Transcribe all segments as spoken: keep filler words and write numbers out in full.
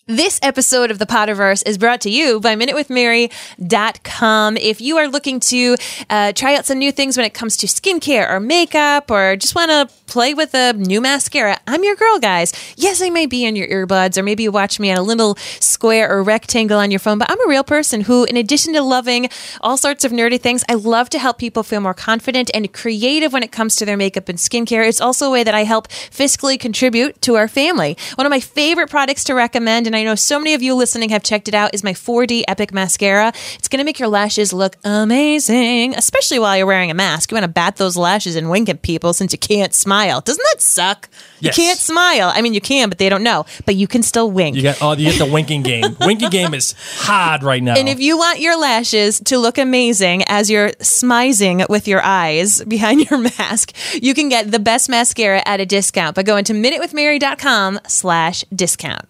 This episode of the Potterverse is brought to you by minute with mary dot com. If you are looking to uh, try out some new things when it comes to skincare or makeup, or just want to play with a new mascara, I'm your girl, guys. Yes, I may be in your earbuds, or maybe you watch me on a little square or rectangle on your phone, but I'm a real person who, in addition to loving all sorts of nerdy things, I love to help people feel more confident and creative when it comes to their makeup and skincare. It's also a way that I help fiscally contribute to our family. One of my favorite products to recommend, and I know so many of you listening have checked it out, is my four D Epic Mascara. It's going to make your lashes look amazing, especially while you're wearing a mask. You want to bat those lashes and wink at people since you can't smile. Doesn't that suck? Yes. You can't smile. I mean, you can, but they don't know. But you can still wink. You got oh, you get the winking game. Winking game is hard right now. And if you want your lashes to look amazing as you're smizing with your eyes behind your mask, you can get the best mascara at a discount by going to minute with mary dot com slash discount.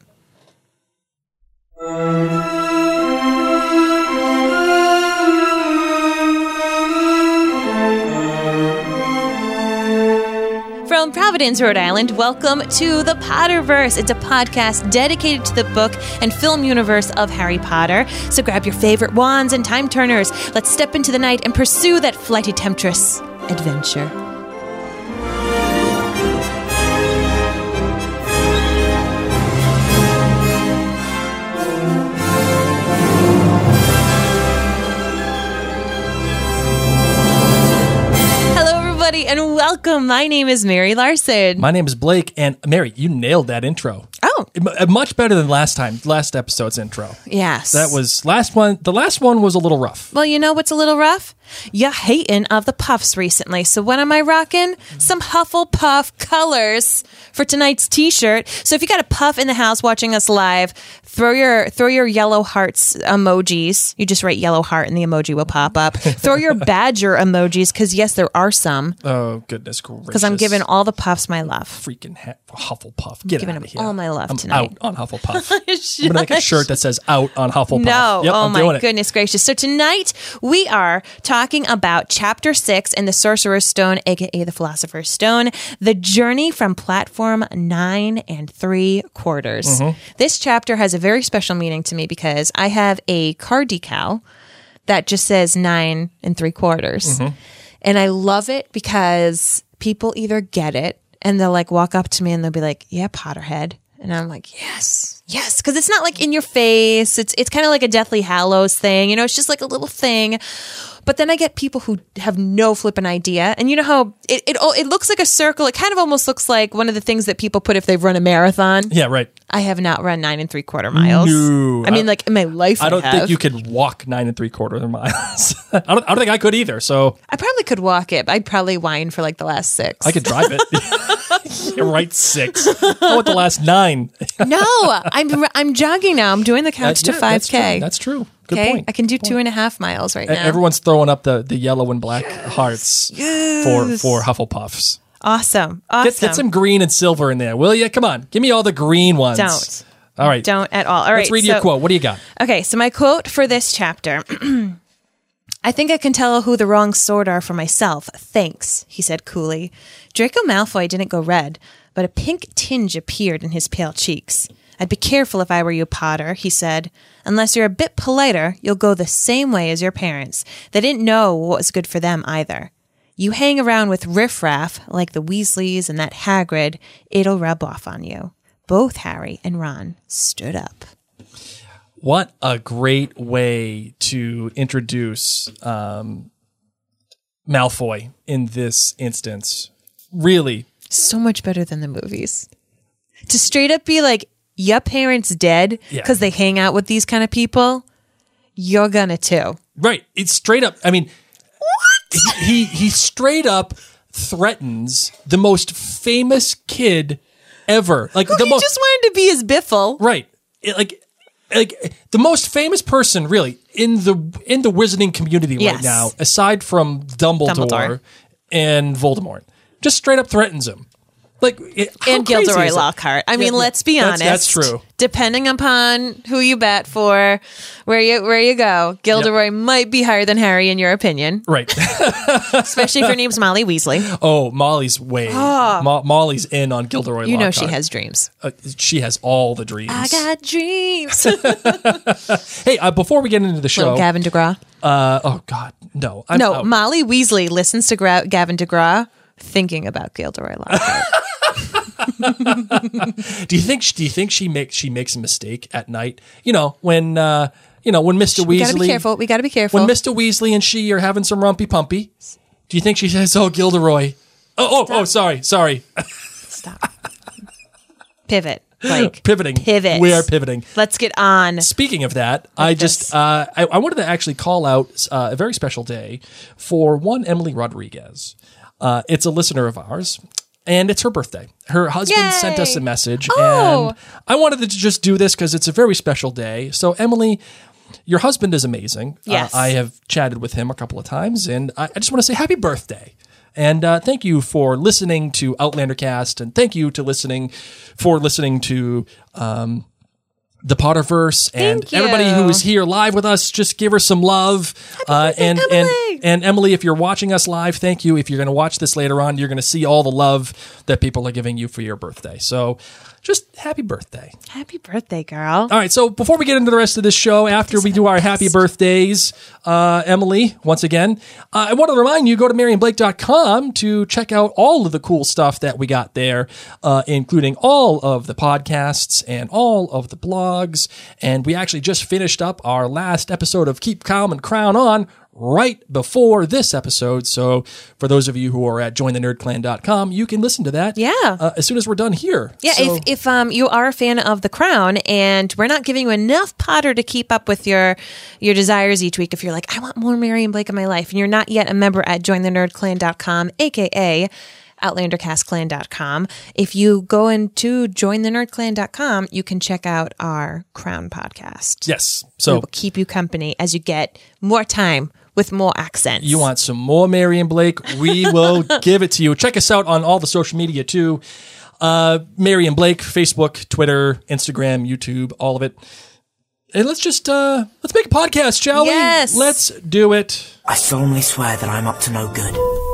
From Providence, Rhode Island, welcome to the Potterverse. It's a podcast dedicated to the book and film universe of Harry Potter. So grab your favorite wands and time turners. Let's step into the night and pursue that flighty temptress adventure. And welcome. My name is Mary Larson. My name is Blake, and Mary, you nailed that intro. Oh, M- much better than last time, last episode's intro. Yes. That was last one. The last one was a little rough. Well, you know what's a little rough? You hating of the puffs recently. So what am I rocking? Some Hufflepuff colors for tonight's t-shirt. So if you got a puff in the house watching us live, throw your throw your yellow hearts emojis. You just write yellow heart and the emoji will pop up. Throw your badger emojis, because yes, there are some. Oh, goodness gracious. Because I'm giving all the puffs my love. Freaking ha- Hufflepuff. Get giving out of them here. all my love I'm tonight. out on Hufflepuff. I'm going to make a shirt that says out on Hufflepuff. No. Yep, oh, I'm doing my it. goodness gracious. So tonight we are talking about Chapter six in the Sorcerer's Stone, a k a the Philosopher's Stone, the journey from platform nine and three quarters. Mm-hmm. This chapter has a very special meaning to me because I have a car decal that just says nine and three quarters. Mm-hmm. And I love it because people either get it and they'll like walk up to me and they'll be like, yeah, Potterhead. And I'm like, yes, yes. Because it's not like in your face. It's it's kind of like a Deathly Hallows thing. You know, it's just like a little thing. But then I get people who have no flippin' idea. And you know how it, it it looks like a circle. It kind of almost looks like one of the things that people put if they've run a marathon. Yeah, right. I have not run nine and three quarter miles. No. I mean, like in my life, I don't I think have. you could walk nine and three quarter miles. I, don't, I don't think I could either. So I probably could walk it, but I'd probably whine for like the last six. I could drive it. You're right, six. I want the last nine. No, I'm I'm jogging now. I'm doing the couch Uh, to yeah, five that's true. K. That's true. Good Okay, point. I can do Good two point. and a half miles right E- now. Everyone's throwing up the, the yellow and black hearts Yes. for for Hufflepuffs. Awesome, awesome. Get, get some green and silver in there, will you? Come on, give me all the green ones. Don't. All right. Don't at all. All right. Let's read so, your quote. What do you got? Okay, so my quote for this chapter. I think I can tell who the wrong sort are for myself. Thanks, he said coolly. Draco Malfoy didn't go red, but a pink tinge appeared in his pale cheeks. I'd be careful if I were you, Potter, he said. Unless you're a bit politer, you'll go the same way as your parents. They didn't know what was good for them either. You hang around with riffraff like the Weasleys and that Hagrid, it'll rub off on you. Both Harry and Ron stood up. What a great way to introduce um, Malfoy in this instance. Really. So much better than the movies. To straight up be like, your parents dead because Yeah. they hang out with these kind of people, you're gonna too. Right. It's straight up. I mean, what? He, he straight up threatens the most famous kid ever. Like Who the he most, just wanted to be his Biffle. right. It, like, like the most famous person really in the in the wizarding community Yes. right now, aside from Dumbledore, Dumbledore. and Voldemort, just straight up threatens him. Like, it, how and crazy Gilderoy is it? Lockhart. I mean, Yeah, let's be that's- honest. that's true. Depending upon who you bet for, where you where you go, Gilderoy might be higher than Harry in your opinion, Right. especially if your name's Molly Weasley. Oh, Molly's way. Mo- Molly's in on Gilderoy You know Lockhart. she has dreams. Uh, she has all the dreams. I got dreams. Hey, uh, before we get into the show, Little Gavin DeGraw. uh, oh God, no, I'm No, out. Molly Weasley listens to Gra- Gavin DeGraw thinking about Gilderoy Lockhart. Do you think? Do you think she makes she makes a mistake at night? You know when uh, you know when Mister We Weasley. gotta be careful. We gotta be careful. When Mister Weasley and she are having some rumpy pumpy. Do you think she says, "Oh, Gilderoy"? Oh, oh, oh, sorry, sorry. Stop. Pivot. Like Pivoting. Pivot. We are pivoting. Let's get on. Speaking of that, I this. just uh, I, I wanted to actually call out uh, a very special day for one Emily Rodriguez. Uh, it's a listener of ours, and it's her birthday. Her husband Yay! sent us a message, Oh. and I wanted to just do this because it's a very special day. So, Emily, your husband is amazing. Yes. Uh, I have chatted with him a couple of times, and I, I just want to say happy birthday. And uh, thank you for listening to Outlandercast, and thank you to listening for listening to um, the Potterverse, and Thank you. everybody who is here live with us. Just give her some love. Uh, and and Emily. and Emily, if you're watching us live, thank you. If you're going to watch this later on, you're going to see all the love that people are giving you for your birthday. So, just happy birthday. Happy birthday, girl. All right, so before we get into the rest of this show, after we do our happy birthdays, uh, Emily, once again, uh, I want to remind you, go to marion blake dot com to check out all of the cool stuff that we got there, uh, including all of the podcasts and all of the blogs. And we actually just finished up our last episode of Keep Calm and Crown On right before this episode. So for those of you who are at join the nerd clan dot com, you can listen to that Yeah. uh, as soon as we're done here. Yeah, So- if if um you are a fan of The Crown and we're not giving you enough Potter to keep up with your your desires each week, if you're like, I want more Marion Blake in my life, and you're not yet a member at join the nerd clan dot com, aka outlander cast clan dot com, if you go into join the nerd clan dot com, you can check out our Crown podcast. yes. We So will keep you company as you get more time with more accents. you want some more Marion Blake, we will give it to you. Check us out on all the social media too. Uh, Marion Blake, Facebook, Twitter, Instagram, YouTube, all of it. And let's just, uh, let's make a podcast, shall Yes. we? Let's do it. I solemnly swear that I'm up to no good.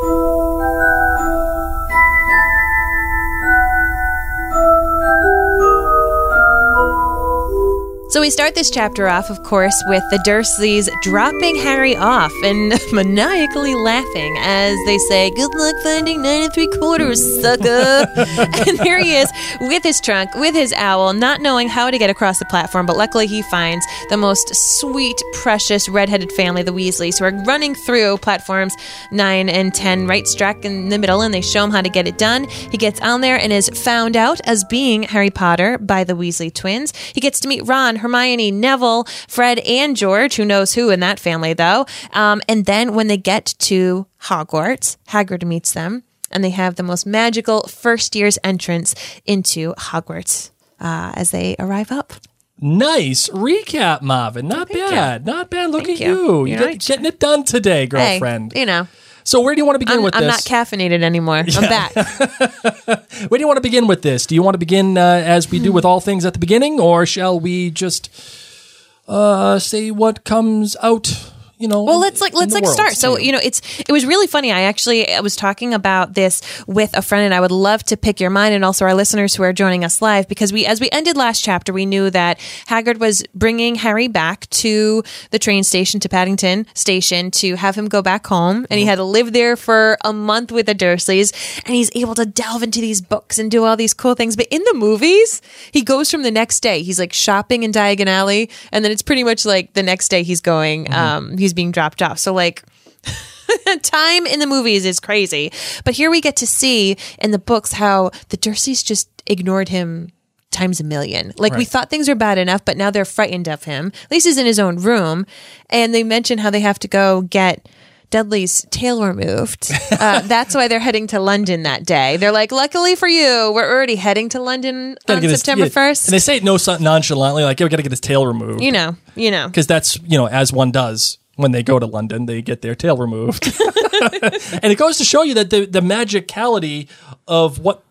So we start this chapter off, of course, with the Dursleys dropping Harry off and maniacally laughing as they say, "Good luck finding nine and three quarters, sucker." And there he is with his trunk, with his owl, not knowing how to get across the platform, but luckily he finds the most sweet, precious, redheaded family, the Weasleys, who are running through platforms nine and ten, right struck in the middle, and they show him how to get it done. He gets on there and is found out as being Harry Potter by the Weasley twins. He gets to meet Ron, Hermione, Neville, Fred, and George, who knows who in that family, though. Um, and then when they get to Hogwarts, Hagrid meets them, and they have the most magical first year's entrance into Hogwarts uh, as they arrive up. Nice recap, Marvin. Not Thank bad. Not bad. Look Thank at you. you. You're You're right. getting it done today, Hey, girlfriend. you know, So where do you want to begin I'm, with I'm this? not caffeinated anymore. I'm back. Where do you want to begin with this? Do you want to begin uh, as we do with all things at the beginning, or shall we just uh, say what comes out? You know, Well, in- let's like in let's the like world start. So too? you know, it's it was really funny. I actually I was talking about this with a friend, and I would love to pick your mind and also our listeners who are joining us live, because we as we ended last chapter, we knew that Hagrid was bringing Harry back to the train station, to Paddington Station, to have him go back home, and he had to live there for a month with the Dursleys, and he's able to delve into these books and do all these cool things. But in the movies, he goes from the next day, he's like shopping in Diagon Alley, and then it's pretty much like the next day he's going, um, he's being dropped off. So like time in the movies is crazy. But here we get to see in the books how the Dursleys just ignored him times a million. Like we Right. thought things were bad enough, but now they're frightened of him. At least he's in his own room. And they mention how they have to go get Dudley's tail removed. Uh, that's why they're heading to London that day. They're like, luckily for you, we're already heading to London Gotta on get his- September yeah, first. and they say it no nonchalantly, like, "Yeah, we got to get his tail removed," you know, you know. because that's you know as one does when they go to London, they get their tail removed, and it goes to show you that the the magicality of what.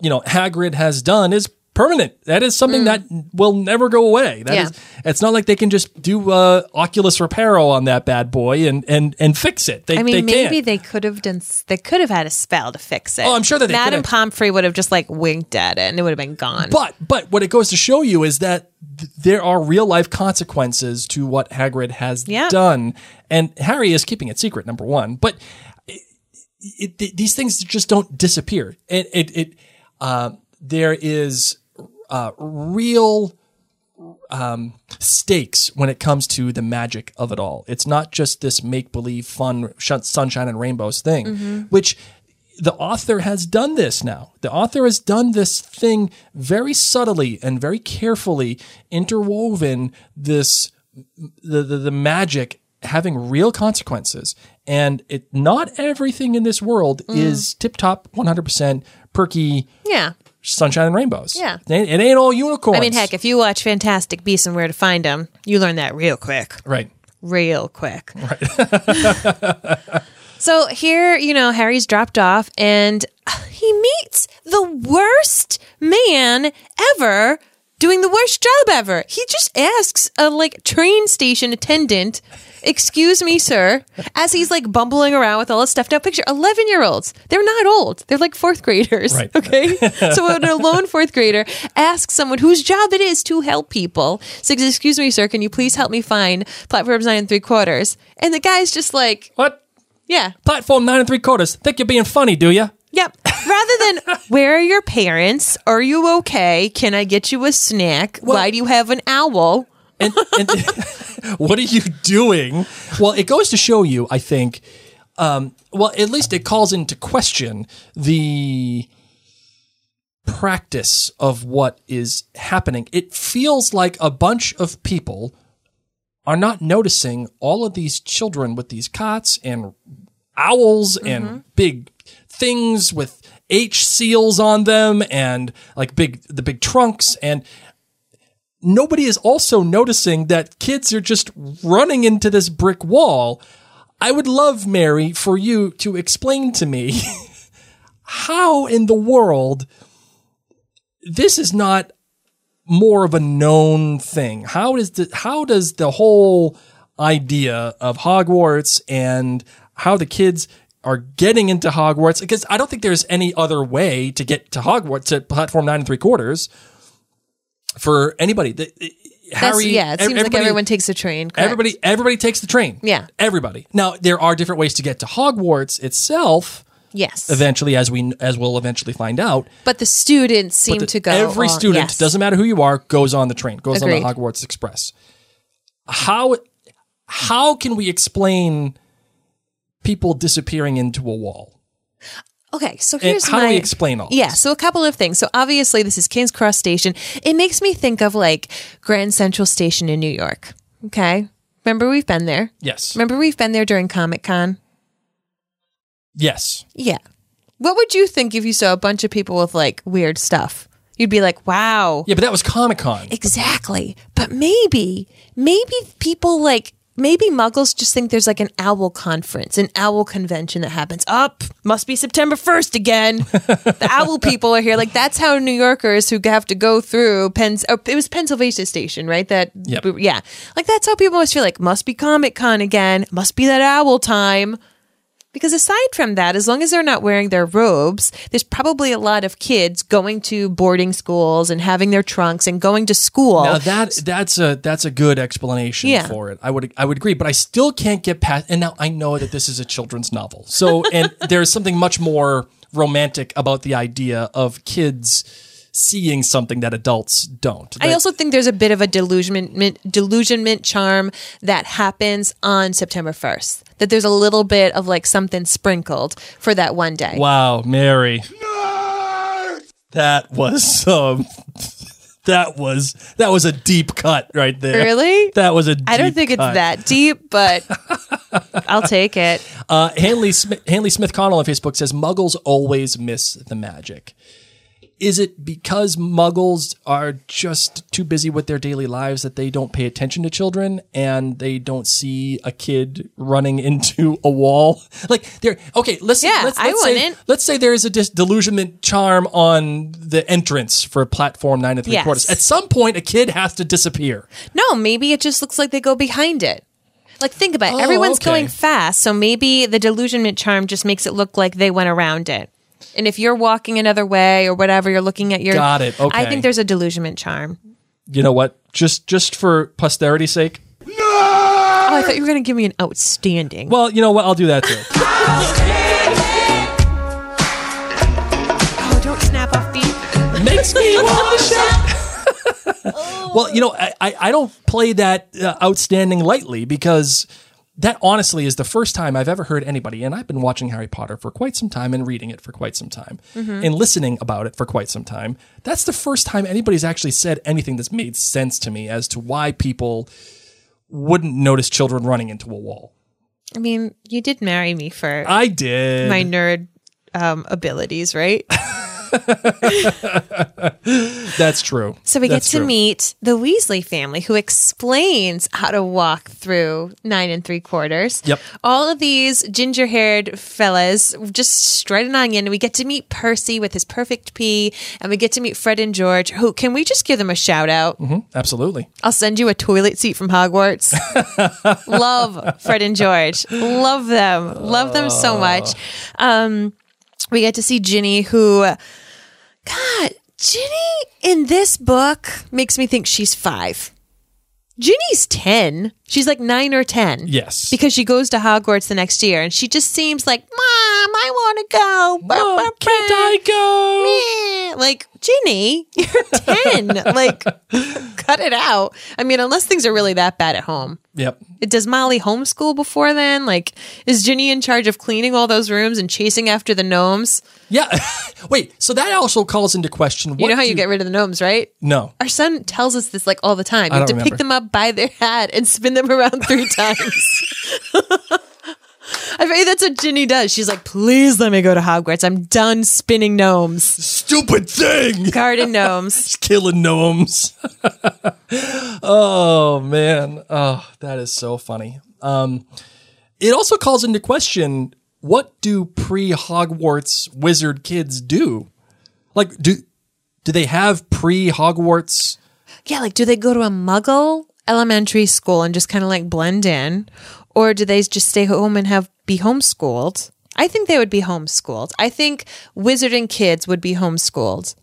you know, Hagrid has done is permanent. That is something Mm. that will never go away. That Yeah. is, it's not like they can just do uh, Oculus Reparo on that bad boy and and and fix it. They, I mean, they maybe can't. they could have done. They could have had a spell to fix it. Oh, I'm sure that they Madame could Pomfrey would have just like winked at it, and it would have been gone. But but what it goes to show you is that th- there are real life consequences to what Hagrid has Yeah. done, and Harry is keeping it secret. Number one, but it, it, it, these things just don't disappear. It it, it uh, there is uh, real um, stakes when it comes to the magic of it all. It's not just this make believe, fun, sh- sunshine and rainbows thing, Mm-hmm. which. The author has done this now. The author has done this thing very subtly and very carefully interwoven this the the, the magic having real consequences. And it not everything in this world Mm. is tip top one hundred percent perky yeah, sunshine and rainbows. Yeah. It ain't, it ain't all unicorns. I mean, heck, if you watch Fantastic Beasts and Where to Find Them, you learn that real quick, right. real quick. Right. So here, you know, Harry's dropped off, and he meets the worst man ever doing the worst job ever. He just asks a like train station attendant, "Excuse me, sir," as he's like bumbling around with all his stuff. Now picture eleven year olds. They're not old. They're like fourth graders. Right. Okay. So when a lone fourth grader asks someone whose job it is to help people, says, "Excuse me, sir, can you please help me find platforms nine and three quarters?" And the guy's just like, What? yeah. Platform nine and three quarters. Think you're being funny, do you? Yep. Rather than, "Where are your parents? Are you okay? Can I get you a snack? Why do you have an owl?" And, and what are you doing? Well, it goes to show you, I think, um, well, at least it calls into question the practice of what is happening. It feels like a bunch of people are not noticing all of these children with these cots and owls Mm-hmm. and big things with H seals on them and like big, the big trunks. And nobody is also noticing that kids are just running into this brick wall. I would love, Mary, for you to explain to me how in the world this is not more of a known thing. How is the how does the whole idea of Hogwarts and how the kids are getting into Hogwarts, because I don't think there's any other way to get to Hogwarts at platform nine and three quarters for anybody. The, That's, Harry, yeah, it seems like everybody- everyone takes the train. correct. Everybody, everybody takes the train. Yeah. Everybody. Now, there are different ways to get to Hogwarts itself. Yes. Eventually, as we as we'll eventually find out. But the students seem But the- to go. Every on- student, yes. doesn't matter who you are, goes on the train, goes Agreed. on the Hogwarts Express. How how can we explain people disappearing into a wall? Okay, so And here's how my, do we explain all Yeah, this? so a couple of things. So obviously this is King's Cross Station. It makes me think of like Grand Central Station in New York. Okay? Remember we've been there? Yes. Remember we've been there during Comic-Con? Yes. Yeah. What would you think if you saw a bunch of people with like weird stuff? You'd be like, "Wow." Yeah, but that was Comic-Con. Exactly. But maybe, maybe people like, maybe muggles just think there's like an owl conference, an owl convention that happens. Up, must be September first again. The owl people are here. Like, that's how New Yorkers who have to go through Pens, oh, it was Pennsylvania Station, right? That, Yep. yeah. Like, that's how people must feel like, must be Comic Con again. Must be that owl time. Because aside from that, as long as they're not wearing their robes, there's probably a lot of kids going to boarding schools and having their trunks and going to school. Now that that's a that's a good explanation Yeah. for it. I would I would agree, but I still can't get past. And now I know that this is a children's novel, so and there's something much more romantic about the idea of kids seeing something that adults don't. I That- also think there's a bit of a delusionment, delusionment charm that happens on September first. That there's a little bit of like something sprinkled for that one day. wow, Mary, that was um, that was that was a deep cut right there. Really? That was a. Deep I don't think it's cut. that deep, but I'll take it. Uh, Hanley Smith, Hanley Smith Connell on Facebook says Muggles always miss the magic. is it because muggles are just too busy with their daily lives that they don't pay attention to children and they don't see a kid running into a wall? Like they're okay. Listen, Yeah, let's, I let's say wouldn't. let's say there is a dis- delusionment charm on the entrance for platform nine and three Yes. quarters. At some point, a kid has to disappear. No, maybe it just looks like they go behind it. Like, think about it. Oh, Everyone's okay. going fast, so maybe the delusionment charm just makes it look like they went around it. And if you're walking another way or whatever, you're looking at your... Got it. Okay. I think there's a delusionment charm. You know what? Just just for posterity's sake. Oh, I thought you were going to give me an outstanding. Well, you know what? I'll do that too. Oh, don't snap off beat. Makes me want to shout. Well, you know, I, I I don't play that uh, outstanding lightly because that honestly is the first time I've ever heard anybody, and I've been watching Harry Potter for quite some time and reading it for quite some time and listening about it for quite some time. That's the first time anybody's actually said anything that's made sense to me as to why people wouldn't notice children running into a wall. I mean, you did marry me for I did. my nerd um, abilities, right? That's true. So we That's get to true. meet the Weasley family, who explains how to walk through nine and three quarters. Yep. All of these ginger-haired fellas just striding on in, and we get to meet Percy with his perfect pee, and we get to meet Fred and George. Who can we just give them a shout out? Mm-hmm. Absolutely. I'll send you a toilet seat from Hogwarts. Love Fred and George. Love them. Love them so much. Um, we get to see Ginny, who, God, Ginny in this book makes me think she's five. Ginny's ten. She's like nine or ten. Yes. Because she goes to Hogwarts the next year, and she just seems like, Mom, I want to go. Mom, Bah, bah, can't bah. I go? Meh. Like, Ginny, you're ten. Like, cut it out. I mean, unless things are really that bad at home. Yep. Does Molly homeschool before then? Like, is Ginny in charge of cleaning all those rooms and chasing after the gnomes? Yeah. Wait, so that also calls into question. What You know how do- you get rid of the gnomes, right? No. Our son tells us this like all the time. I You have to don't pick remember. them up by their hat and spin them around three times. I bet you that's what Ginny does. She's like, please let me go to Hogwarts. I'm done spinning gnomes. Stupid thing. Garden gnomes. Killing gnomes. Oh, man. Oh, that is so funny. Um, it also calls into question, what do pre-Hogwarts wizard kids do? Like, do do they have pre-Hogwarts? Yeah, like, do they go to a muggle elementary school and just kind of like blend in? Or do they just stay home and have be homeschooled? I think they would be homeschooled. I think wizarding kids would be homeschooled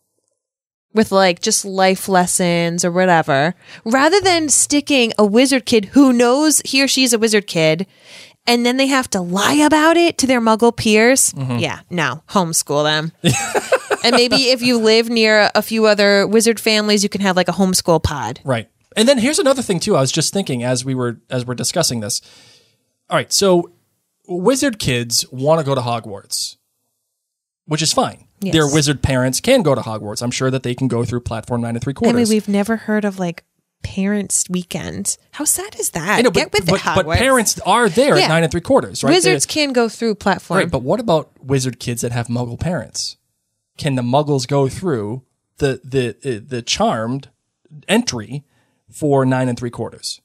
with like just life lessons or whatever, rather than sticking a wizard kid who knows he or she's a wizard kid and then they have to lie about it to their muggle peers. Mm-hmm. Yeah, no, homeschool them. And maybe if you live near a few other wizard families, you can have like a homeschool pod. Right. And then here's another thing too. I was just thinking as we were as we're discussing this. All right, so wizard kids want to go to Hogwarts, which is fine. Yes. Their wizard parents can go to Hogwarts. I'm sure that they can go through platform nine and three I quarters. mean, we've never heard of like parents' weekend. How sad is that? I know, Get but, with but, it, Hogwarts. but parents are there Yeah. at nine and three quarters, right? Wizards They- can go through platform. right, but what about wizard kids that have Muggle parents? Can the Muggles go through the the the, the charmed entry for nine and three quarters?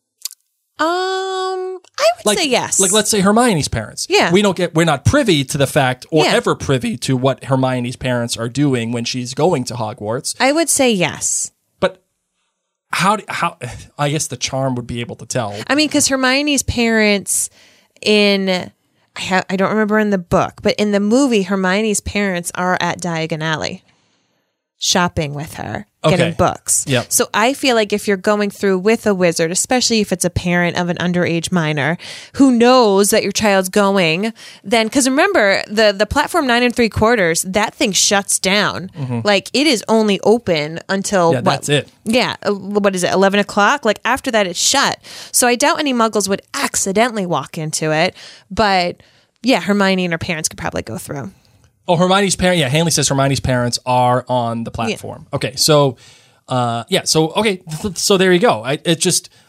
um, I would Like, say yes. Like, let's say Hermione's parents. Yeah. We don't get, we're not privy to the fact or Yeah. ever privy to what Hermione's parents are doing when she's going to Hogwarts. I would say yes. But how, do- how, I guess the charm would be able to tell. I mean, because Hermione's parents in, I, ha- I don't remember in the book, but in the movie, Hermione's parents are at Diagon Alley shopping with her, getting Okay. books. Yep. So I feel like if you're going through with a wizard, especially if it's a parent of an underage minor who knows that your child's going, then, because remember, the, the platform nine and three quarters, that thing shuts down. Like, it is only open until, Yeah, what? that's it. Yeah, uh, what is it, eleven o'clock? Like, after that, it's shut. So I doubt any muggles would accidentally walk into it. But yeah, Hermione and her parents could probably go through. Oh, Hermione's parent. Yeah, Hanley says Hermione's parents are on the platform. Okay, so, uh, yeah, so okay, th- so there you go. I, it just,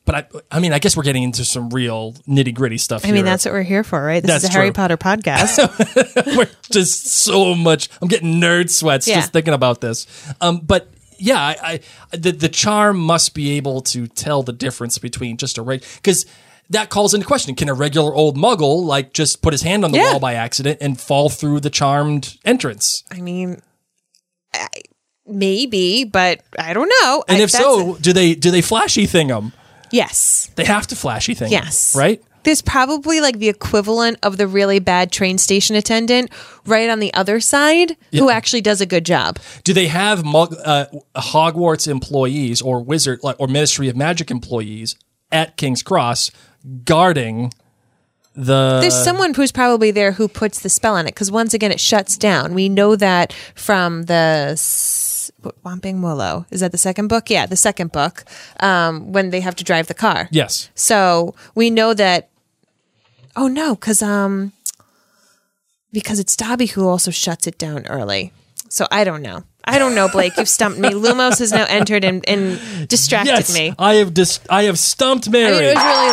but I, I mean, I guess we're getting into some real nitty gritty stuff. I here. mean, that's what we're here for, right? This That's is a Harry true. Potter podcast. We're just so much. I'm getting nerd sweats Yeah. just thinking about this. Um, but yeah, I, I the the charm must be able to tell the difference between just a regular, because that calls into question: can a regular old Muggle like just put his hand on the Yeah. wall by accident and fall through the charmed entrance? I mean, I, maybe, but I don't know. And I, if that's- so, do they do they flashy thing them? yes. They have to flashy thing. 'em, Yes. right. There's probably like the equivalent of the really bad train station attendant right on the other side who actually does a good job. Do they have Mug- uh, Hogwarts employees or wizard like, or Ministry of Magic employees at King's Cross guarding the? There's someone who's probably there who puts the spell on it because once again it shuts down. We know that from the s- Whomping Willow. Is that the second book? Yeah, the second book um, when they have to drive the car. Yes. So we know that. Oh no, because um, because it's Dobby who also shuts it down early. So I don't know. I don't know, Blake. You've stumped me. Lumos has now entered and, and distracted Yes, me. I have dis- I have stumped I Mary. mean, it was really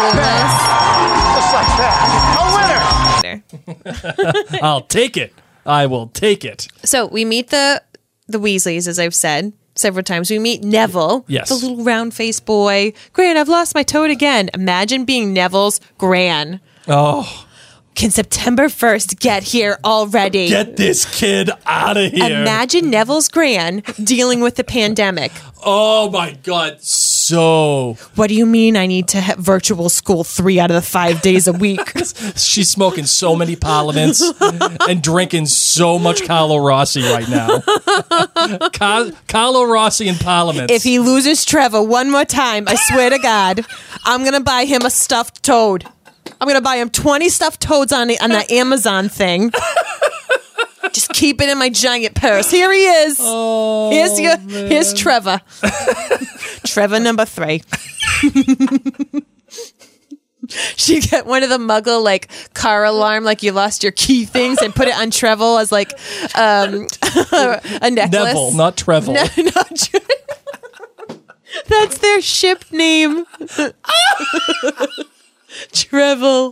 Lumos. Just like that. A winner. I'll take it. I will take it. So we meet the the Weasleys, as I've said several times. We meet Neville, Yes. the little round-faced boy. Gran, I've lost my toad again. Imagine being Neville's Gran. Oh, Can September first get here already? get this kid out of here. Imagine Neville's Gran dealing with the pandemic. Oh my God. So What do you mean I need to have virtual school three out of the five days a week? she's smoking so many parliaments and drinking so much Carlo Rossi right now. Car- Carlo Rossi and parliaments. If he loses Trevor one more time, I swear to God, I'm going to buy him a stuffed toad. I'm going to buy him twenty stuffed toads on, the, on that Amazon thing. Just keep it in my giant purse. Here he is. Oh, here's your, here's Trevor. Trevor number three. She get one of the Muggle like car alarm, like you lost your key things, and put it on Trevor as like um, a necklace. Neville, not Trevel. No, not Tre- That's their ship name. Trevel.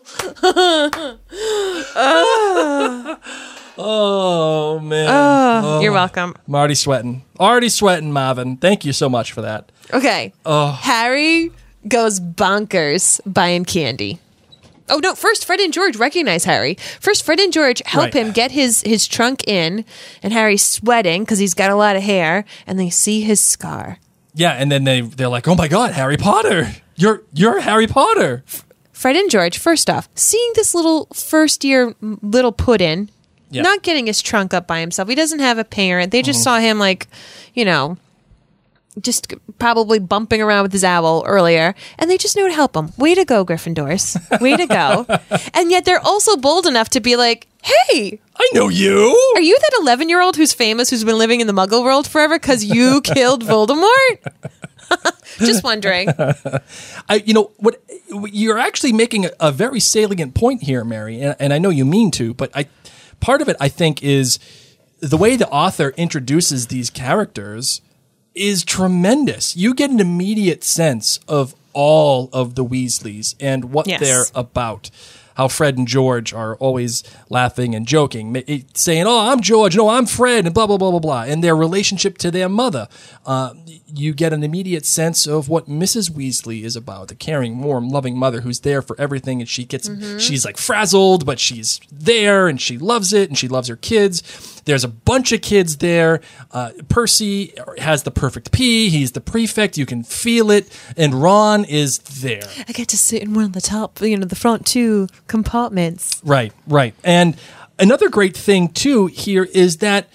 Oh man. Oh, you're welcome. I'm already sweating. Already sweating, Marvin. Thank you so much for that. Okay. Harry goes bonkers buying candy. Oh no! First, Fred and George recognize Harry. First, Fred and George help Right. him get his his trunk in, and Harry's sweating because he's got a lot of hair, and they see his scar. Yeah, and then they they're like, "Oh my God, Harry Potter! You're you're Harry Potter!" Fred and George, first off, seeing this little first year m- little put-in, Yeah. not getting his trunk up by himself. He doesn't have a parent. They just saw him like, you know, just probably bumping around with his owl earlier, and they just knew to help him. Way to go, Gryffindors. Way to go. And yet they're also bold enough to be like, hey, I know you. are you that eleven-year-old who's famous, who's been living in the Muggle world forever because you killed Voldemort? Just wondering. I, you know what? You're actually making a, a very salient point here, Mary, and, and I know you mean to, but I part of it I think is the way the author introduces these characters is tremendous. You get an immediate sense of all of the Weasleys and what Yes. they're about. How Fred and George are always laughing and joking, ma- it- saying, "Oh, I'm George. No, I'm Fred," and blah blah blah blah blah. And their relationship to their mother, uh, you get an immediate sense of what Missus Weasley is about: the caring, warm, loving mother who's there for everything, and she gets, she's like frazzled, but she's there, and she loves it, and she loves her kids. There's a bunch of kids there. Uh, Percy has the perfect pee. He's the prefect. You can feel it, and Ron is there. I get to sit in one of the top, you know, the front two compartments. Right, right. And another great thing, too, here is that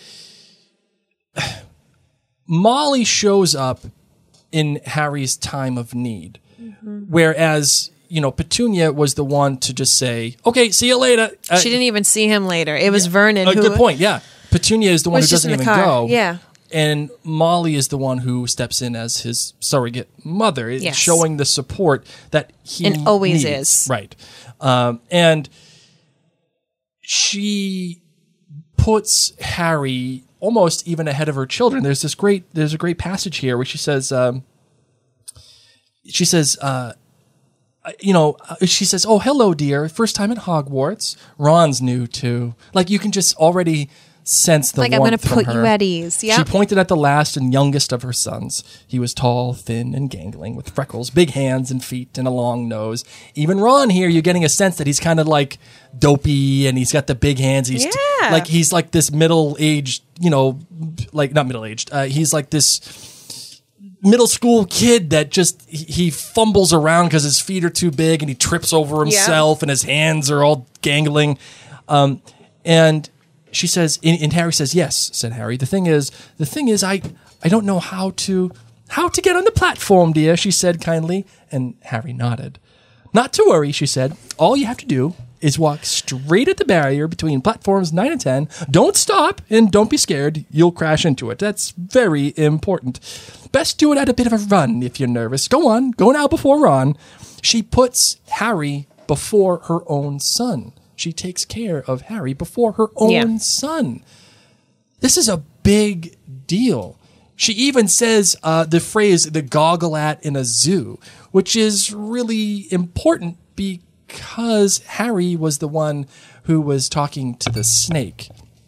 Molly shows up in Harry's time of need. Mm-hmm. Whereas, you know, Petunia was the one to just say, okay, see you later. Uh, She didn't even see him later. It was Vernon a who good point, yeah. Petunia is the one was who just doesn't in the even car. go. Yeah. And Molly is the one who steps in as his surrogate mother, It's Yes. showing the support that he And always needs. is. Right. Um, and she puts Harry almost even ahead of her children. There's this great, there's a great passage here where she says, um, she says, uh, you know, she says, "Oh, hello, dear. First time at Hogwarts." Ron's new too. Like you can just already sense the Like, I'm warmth going to from put her. you at ease. Yeah. She pointed at the last and youngest of her sons. He was tall, thin, and gangling, with freckles, big hands and feet, and a long nose. Even Ron here, you're getting a sense that he's kind of like dopey, and he's got the big hands. He's t- Yeah. like he's like this middle-aged, you know, like not middle-aged. Uh, he's like this middle school kid that just he he fumbles around because his feet are too big, and he trips over himself, and his hands are all gangling. Um, and she says, and, and Harry says, "Yes," said Harry. The thing is, the thing is, I, I don't know how to, how to get on the platform, dear, she said kindly. And Harry nodded. "Not to worry," she said. "All you have to do is walk straight at the barrier between platforms nine and ten. Don't stop, and don't be scared. You'll crash into it. That's very important. Best do it at a bit of a run if you're nervous. Go on, go now before Ron." She puts Harry before her own son. She takes care of Harry before her own Yeah. son. This is a big deal. She even says uh, the phrase, "the goggle at in a zoo," which is really important because Harry was the one who was talking to the snake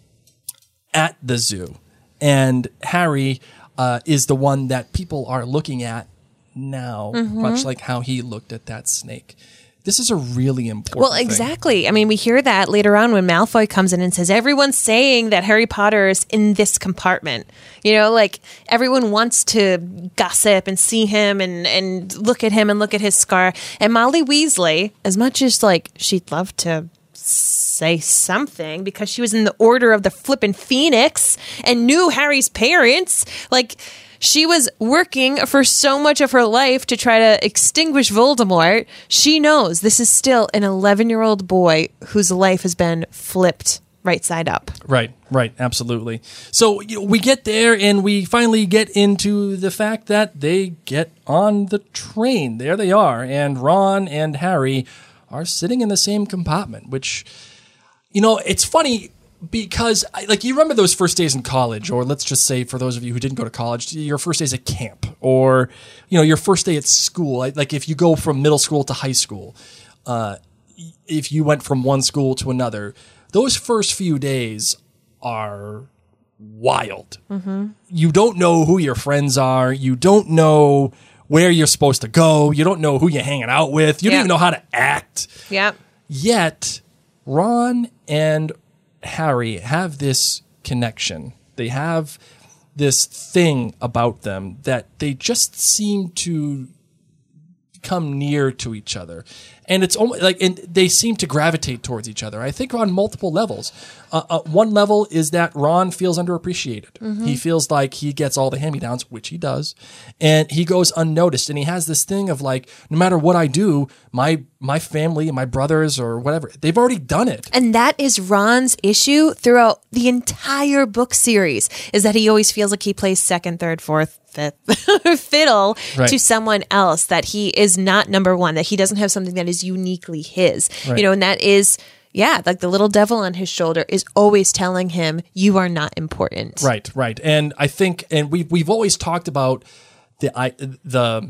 at the zoo. And Harry uh, is the one that people are looking at now, Mm-hmm. much like how he looked at that snake. This is a really important Well, thing. exactly. I mean, we hear that later on when Malfoy comes in and says, everyone's saying that Harry Potter is in this compartment. You know, like everyone wants to gossip and see him and, and look at him and look at his scar. And Molly Weasley, as much as like she'd love to say something because she was in the Order of the Flippin' Phoenix and knew Harry's parents, like she was working for so much of her life to try to extinguish Voldemort. She knows this is still an eleven-year-old boy whose life has been flipped right side up. Right, right, absolutely. So you know, we get there and we finally get into the fact that they get on the train. There they are, and Ron and Harry are sitting in the same compartment, which, you know, it's funny because, like, you remember those first days in college, or let's just say for those of you who didn't go to college, your first days at camp, or, you know, your first day at school. Like, if you go from middle school to high school, uh, if you went from one school to another, those first few days are wild. Mm-hmm. You don't know who your friends are. You don't know where you're supposed to go. You don't know who you're hanging out with. You Yeah. don't even know how to act. Yeah. Yet, Ron and Harry have this connection. They have this thing about them that they just seem to come near to each other. And it's almost like, and they seem to gravitate towards each other. I think on multiple levels. Uh, uh, one level is that Ron feels underappreciated. Mm-hmm. He feels like he gets all the hand-me-downs, which he does, and he goes unnoticed. And he has this thing of like, no matter what I do, my my family, my brothers, or whatever, they've already done it. And that is Ron's issue throughout the entire book series, is that he always feels like he plays second, third, fourth, fifth fiddle Right. to someone else, that he is not number one, that he doesn't have something that is uniquely his. Right. You know, and that is, yeah, like the little devil on his shoulder is always telling him, you are not important. Right, right. And I think, and we've we've always talked about the I the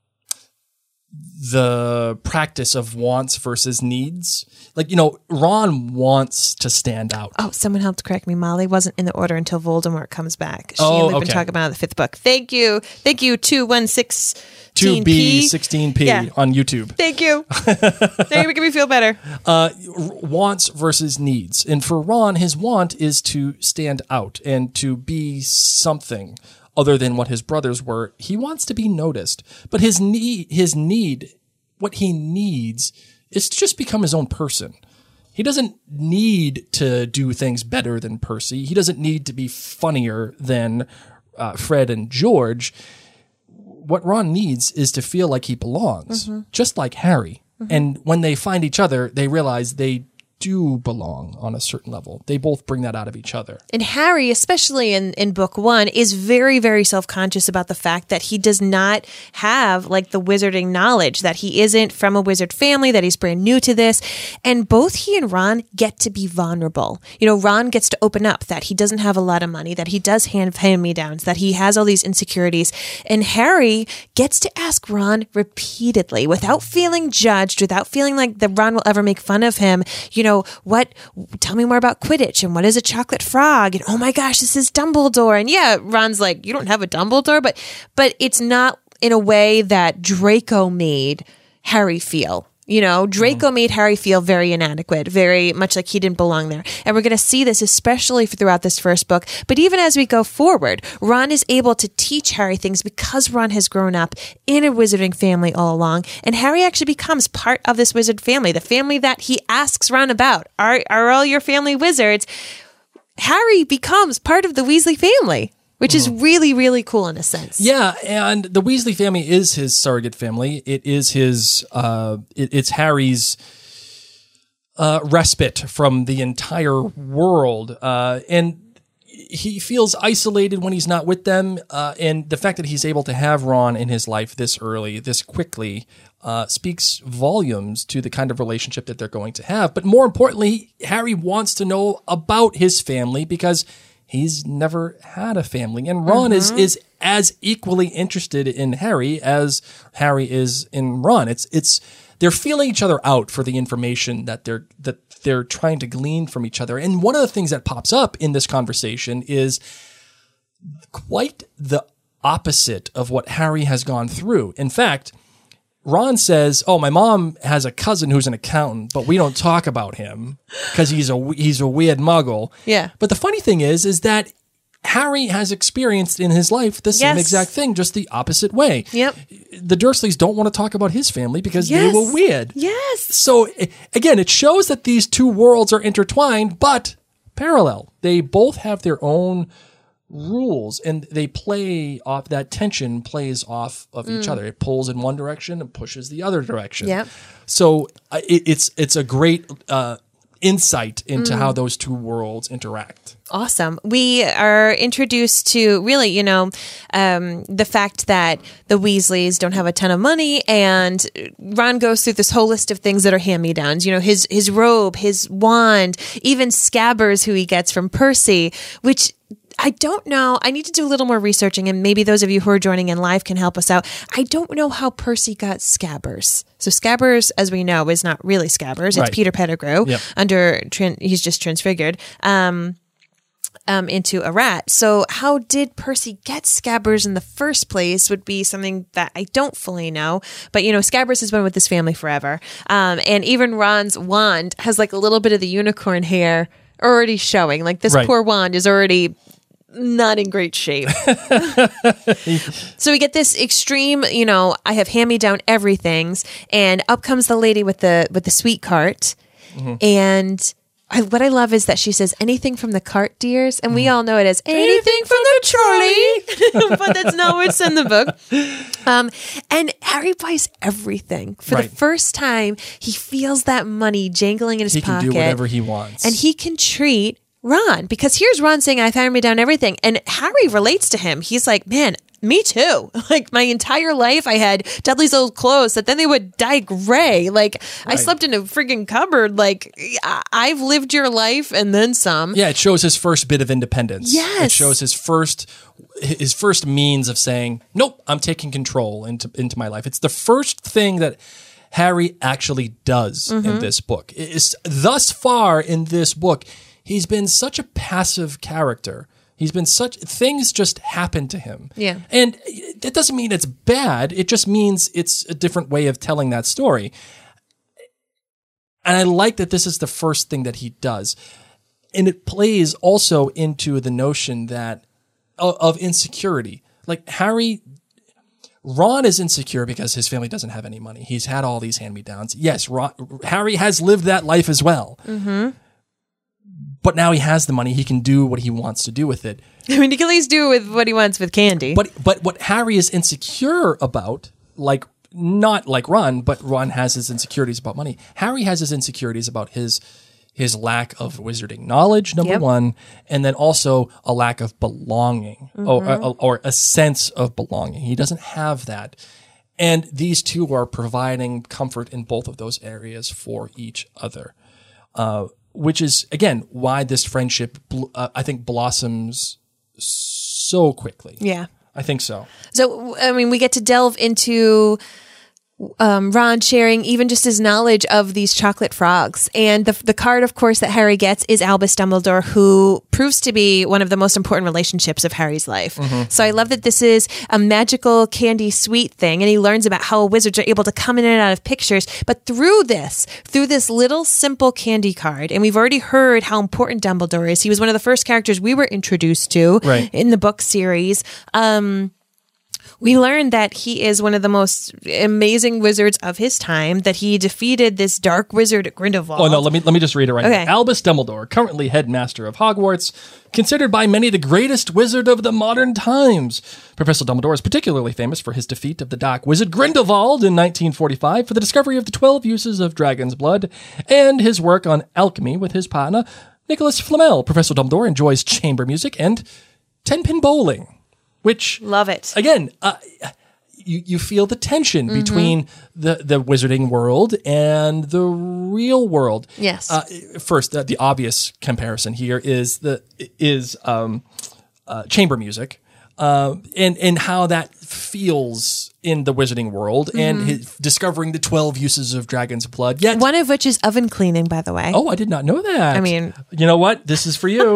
the practice of wants versus needs. Like, you know, Ron wants to stand out. Oh, someone helped correct me. Molly wasn't in the order until Voldemort comes back. She Oh, and we've been okay. talking about it in the fifth book. Thank you. Thank you, two one six two B sixteen P Yeah. on YouTube. Thank you. Now you're making me feel better. Wants versus needs. And for Ron, his want is to stand out and to be something other than what his brothers were. He wants to be noticed. But his need, his need, what he needs is to just become his own person. He doesn't need to do things better than Percy. He doesn't need to be funnier than uh, Fred and George. What Ron needs is to feel like he belongs, Mm-hmm. just like Harry. Mm-hmm. And when they find each other, they realize they do belong on a certain level. They both bring that out of each other. And Harry, especially in, in book one, is very, very self-conscious about the fact that he does not have like the wizarding knowledge, that he isn't from a wizard family, that he's brand new to this. And both he and Ron get to be vulnerable. You know, Ron gets to open up that he doesn't have a lot of money, that he does hand hand-me-downs, that he has all these insecurities. And Harry gets to ask Ron repeatedly without feeling judged, without feeling like that Ron will ever make fun of him. You know, what, tell me more about Quidditch, and what is a chocolate frog? And oh my gosh, this is Dumbledore. And yeah, Ron's like, you don't have a Dumbledore, but, but it's not in a way that Draco made Harry feel. You know, Draco mm. made Harry feel very inadequate, very much like he didn't belong there. And we're going to see this especially throughout this first book. But even as we go forward, Ron is able to teach Harry things because Ron has grown up in a wizarding family all along. And Harry actually becomes part of this wizard family, the family that he asks Ron about. Are, are all your family wizards? Harry becomes part of the Weasley family. Which is really, really cool in a sense. Yeah, and the Weasley family is his surrogate family. It is his, uh, it, it's Harry's uh, respite from the entire world. Uh, and he feels isolated when he's not with them. Uh, and the fact that he's able to have Ron in his life this early, this quickly, uh, speaks volumes to the kind of relationship that they're going to have. But more importantly, Harry wants to know about his family because he's never had a family. And Ron mm-hmm. is, is as equally interested in Harry as Harry is in Ron. It's, it's, they're feeling each other out for the information that they're, that they're trying to glean from each other. And one of the things that pops up in this conversation is quite the opposite of what Harry has gone through. In fact, Ron says, oh, my mom has a cousin who's an accountant, but we don't talk about him because he's a, he's a weird muggle. Yeah. But the funny thing is, is that Harry has experienced in his life the same yes. exact thing, just the opposite way. Yep. The Dursleys don't want to talk about his family because yes. they were weird. Yes. So again, it shows that these two worlds are intertwined, but parallel. They both have their own rules, and they play off, that tension plays off of mm. each other. It pulls in one direction and pushes the other direction. Yeah. So uh, it, it's it's a great uh, insight into mm. how those two worlds interact. Awesome. We are introduced to really, you know, um, the fact that the Weasleys don't have a ton of money, and Ron goes through this whole list of things that are hand-me-downs. You know, his his robe, his wand, even Scabbers, who he gets from Percy, which I don't know. I need to do a little more researching, and maybe those of you who are joining in live can help us out. I don't know how Percy got Scabbers. So Scabbers, as we know, is not really Scabbers. It's right. Peter Pettigrew. Yep. Under tran- he's just transfigured um, um, into a rat. So how did Percy get Scabbers in the first place would be something that I don't fully know. But, you know, Scabbers has been with this family forever. Um, and even Ron's wand has like a little bit of the unicorn hair already showing. Like this right. poor wand is already not in great shape. So we get this extreme, you know, I have hand-me-down everythings, and up comes the lady with the with the sweet cart. Mm-hmm. And I, what I love is that she says, anything from the cart, dears? And mm. we all know it as anything from the trolley. But that's not what's in the book. Um, and Harry buys everything. For right. the first time, he feels that money jangling in his he pocket. He can do whatever he wants. And he can treat Ron, because here's Ron saying, I've hand me down everything. And Harry relates to him. He's like, man, me too. Like my entire life I had Dudley's old clothes that then they would dye gray. Like right. I slept in a friggin' cupboard. Like I've lived your life and then some. Yeah, it shows his first bit of independence. Yes. It shows his first his first means of saying, nope, I'm taking control into, into my life. It's the first thing that Harry actually does mm-hmm. in this book. It's, thus far in this book, he's been such a passive character. He's been such, things just happen to him. Yeah. And it doesn't mean it's bad. It just means it's a different way of telling that story. And I like that this is the first thing that he does. And it plays also into the notion that, of, of insecurity. Like Harry, Ron is insecure because his family doesn't have any money. He's had all these hand-me-downs. Yes, Ron, Harry has lived that life as well. Mm-hmm. But now he has the money. He can do what he wants to do with it. I mean, he can at least do with what he wants with candy. But but what Harry is insecure about, like not like Ron, but Ron has his insecurities about money. Harry has his insecurities about his his lack of wizarding knowledge, number Yep. one, and then also a lack of belonging or, or, or a sense of belonging. He doesn't have that. And these two are providing comfort in both of those areas for each other, uh, which is, again, why this friendship, bl- uh, I think, blossoms so quickly. Yeah. I think so. So, I mean, we get to delve into um, Ron sharing even just his knowledge of these chocolate frogs. And the, the card, of course, that Harry gets is Albus Dumbledore, who proves to be one of the most important relationships of Harry's life. Mm-hmm. So I love that this is a magical candy sweet thing. And he learns about how wizards are able to come in and out of pictures. But through this, through this little simple candy card, and we've already heard how important Dumbledore is. He was one of the first characters we were introduced to Right. in the book series. Um, We learned that he is one of the most amazing wizards of his time, that he defeated this dark wizard Grindelwald. Oh, no, let me let me just read it right Okay. now. Albus Dumbledore, currently headmaster of Hogwarts, considered by many the greatest wizard of the modern times. Professor Dumbledore is particularly famous for his defeat of the dark wizard Grindelwald in nineteen forty-five for the discovery of the twelve uses of dragon's blood, and his work on alchemy with his partner, Nicholas Flamel. Professor Dumbledore enjoys chamber music and ten-pin bowling, which... Love it. Again, uh, you you feel the tension Mm-hmm. between the, the wizarding world and the real world. Yes. Uh, first, uh, the obvious comparison here is the is um, uh, chamber music, uh, and and how that feels in the wizarding world, and his, discovering the twelve uses of dragon's blood. Yet, One of which is oven cleaning, by the way. oh, I did not know that. I mean- you know what? This is for you.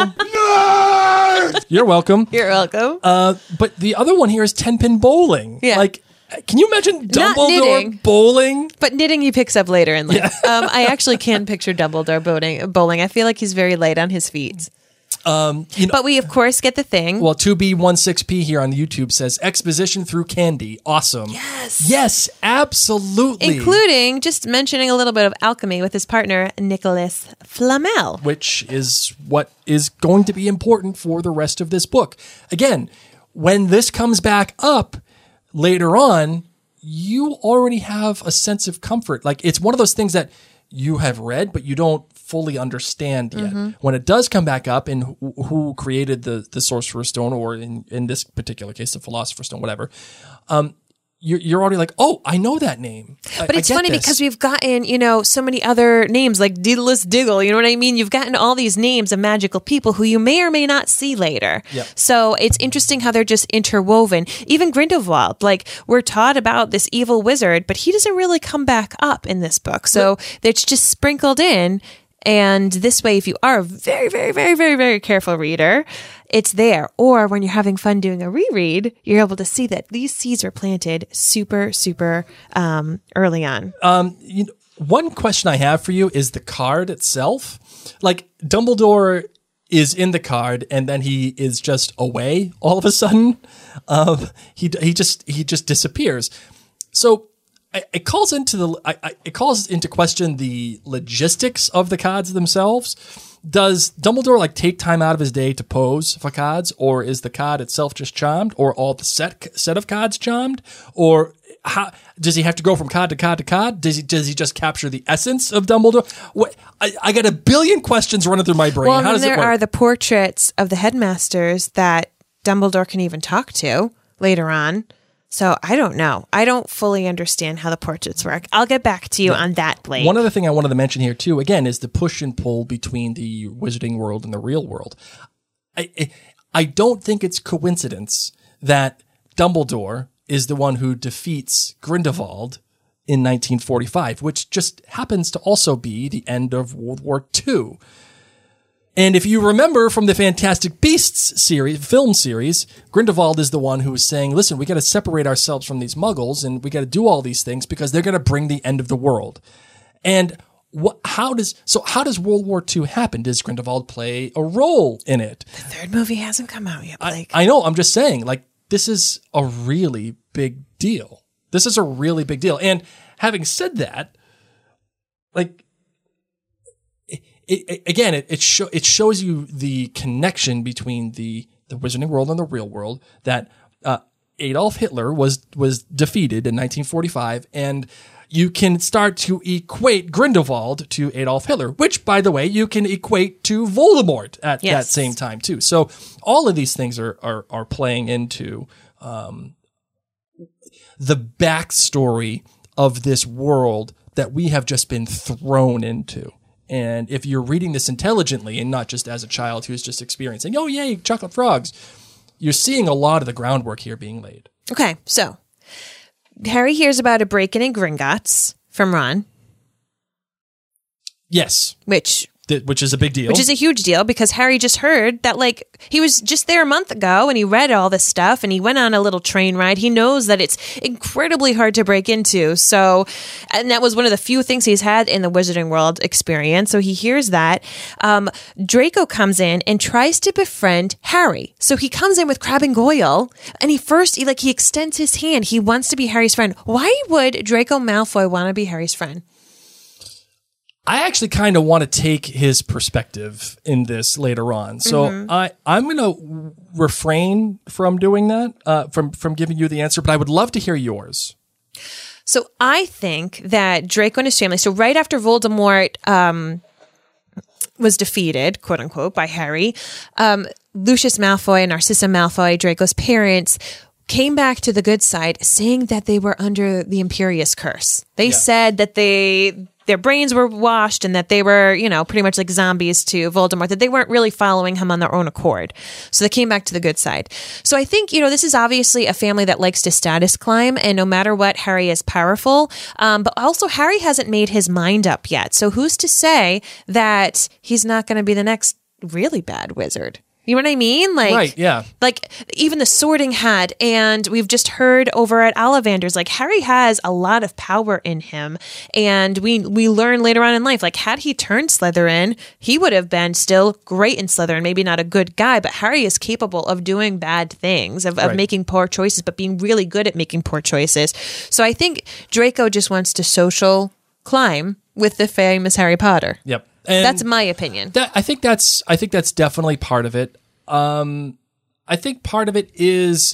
You're welcome. You're welcome. Uh, but the other one here is ten-pin bowling. Yeah. Like, can you imagine Not Dumbledore knitting. bowling? But knitting he picks up later in life. um, I actually can picture Dumbledore bowling. bowling. I feel like he's very light on his feet. Um, you know, But we, of course, get the thing. well, two B sixteen P here on the YouTube says exposition through candy. Awesome. Yes. Yes, absolutely. Including just mentioning a little bit of alchemy with his partner, Nicholas Flamel. Which is what is going to be important for the rest of this book. Again, when this comes back up later on, you already have a sense of comfort. Like, it's one of those things that you have read, but you don't fully understand yet. Mm-hmm. When it does come back up, and who, who created the the Sorcerer's Stone, or in, in this particular case, the Philosopher's Stone, whatever, um, you're, you're already like, oh, I know that name. I- But I it's get funny this. because we've gotten, you know, so many other names like Daedalus Diggle. You know what I mean? You've gotten all these names of magical people who you may or may not see later. Yep. So it's interesting how they're just interwoven. Even Grindelwald, like we're taught about this evil wizard, but he doesn't really come back up in this book. So it's just sprinkled in. And this way, if you are a very, very, very, very, very careful reader, it's there. Or when you're having fun doing a reread, you're able to see that these seeds were planted super, super um, early on. Um, you know, one question I have for you is the card itself. Like, Dumbledore is in the card, and then he is just away all of a sudden. Um, he he just he just disappears. So I- it calls into the I, I, it calls into question the logistics of the cards themselves. Does Dumbledore like take time out of his day to pose for cards, or is the card itself just charmed, or all the set set of cards charmed, or how does he have to go from card to card to card? Does he does he just capture the essence of Dumbledore? What I, I got a billion questions running through my brain. Well, How and does then it there work? are the portraits of the headmasters that Dumbledore can even talk to later on. So I don't know. I don't fully understand how the portraits work. I'll get back to you on that, Blake. One other thing I wanted to mention here too, again, is the push and pull between the wizarding world and the real world. I I, I don't think it's coincidence that Dumbledore is the one who defeats Grindelwald in nineteen forty-five, which just happens to also be the end of World War Two. And if you remember from the Fantastic Beasts series, film series, Grindelwald is the one who is saying, listen, we got to separate ourselves from these muggles, and we got to do all these things because they're going to bring the end of the world. And what, how does, so how does World War Two happen? Does Grindelwald play a role in it? the third movie hasn't come out yet, Blake. I know, I'm just saying, like, this is a really big deal. This is a really big deal. And having said that, like, It, it, again, it it, show, it shows you the connection between the, the wizarding world and the real world, that uh, Adolf Hitler was was defeated in nineteen forty-five, and you can start to equate Grindelwald to Adolf Hitler, which, by the way, you can equate to Voldemort at Yes. that same time, too. So all of these things are are, are playing into um, the backstory of this world that we have just been thrown into. And if you're reading this intelligently and not just as a child who's just experiencing, oh, yay, chocolate frogs, you're seeing a lot of the groundwork here being laid. Okay, so Harry hears about a break-in in Gringotts from Ron, Yes, which th- which is a big deal. which is a huge deal because Harry just heard that, like, he was just there a month ago and he read all this stuff and he went on a little train ride. He knows that it's incredibly hard to break into. So, and that was one of the few things he's had in the Wizarding World experience. So he hears that. Um, Draco comes in and tries to befriend Harry. So he comes in with Crabbe and Goyle and he first, he, like, he extends his hand. He wants to be Harry's friend. Why would Draco Malfoy want to be Harry's friend? I actually kind of want to take his perspective in this later on. So Mm-hmm. I, I'm going to refrain from doing that, uh, from, from giving you the answer, but I would love to hear yours. So I think that Draco and his family, so right after Voldemort um, was defeated, quote unquote, by Harry, um, Lucius Malfoy and Narcissa Malfoy, Draco's parents, came back to the good side saying that they were under the Imperius curse. They Yeah. said that they... their brains were washed and that they were, you know, pretty much like zombies to Voldemort, that they weren't really following him on their own accord. So they came back to the good side. So I think, you know, this is obviously a family that likes to status climb, and no matter what, Harry is powerful. Um, but also Harry hasn't made his mind up yet. So who's to say that he's not going to be the next really bad wizard? You know what I mean? Like, Right, yeah. Like even the Sorting Hat, and we've just heard over at Ollivanders, like Harry has a lot of power in him, and we we learn later on in life, like had he turned Slytherin, he would have been still great in Slytherin, maybe not a good guy, but Harry is capable of doing bad things, of, of Right. making poor choices, but being really good at making poor choices. So I think Draco just wants to social climb with the famous Harry Potter. Yep. And That's my opinion. That, I think that's I think that's definitely part of it. Um, I think part of it is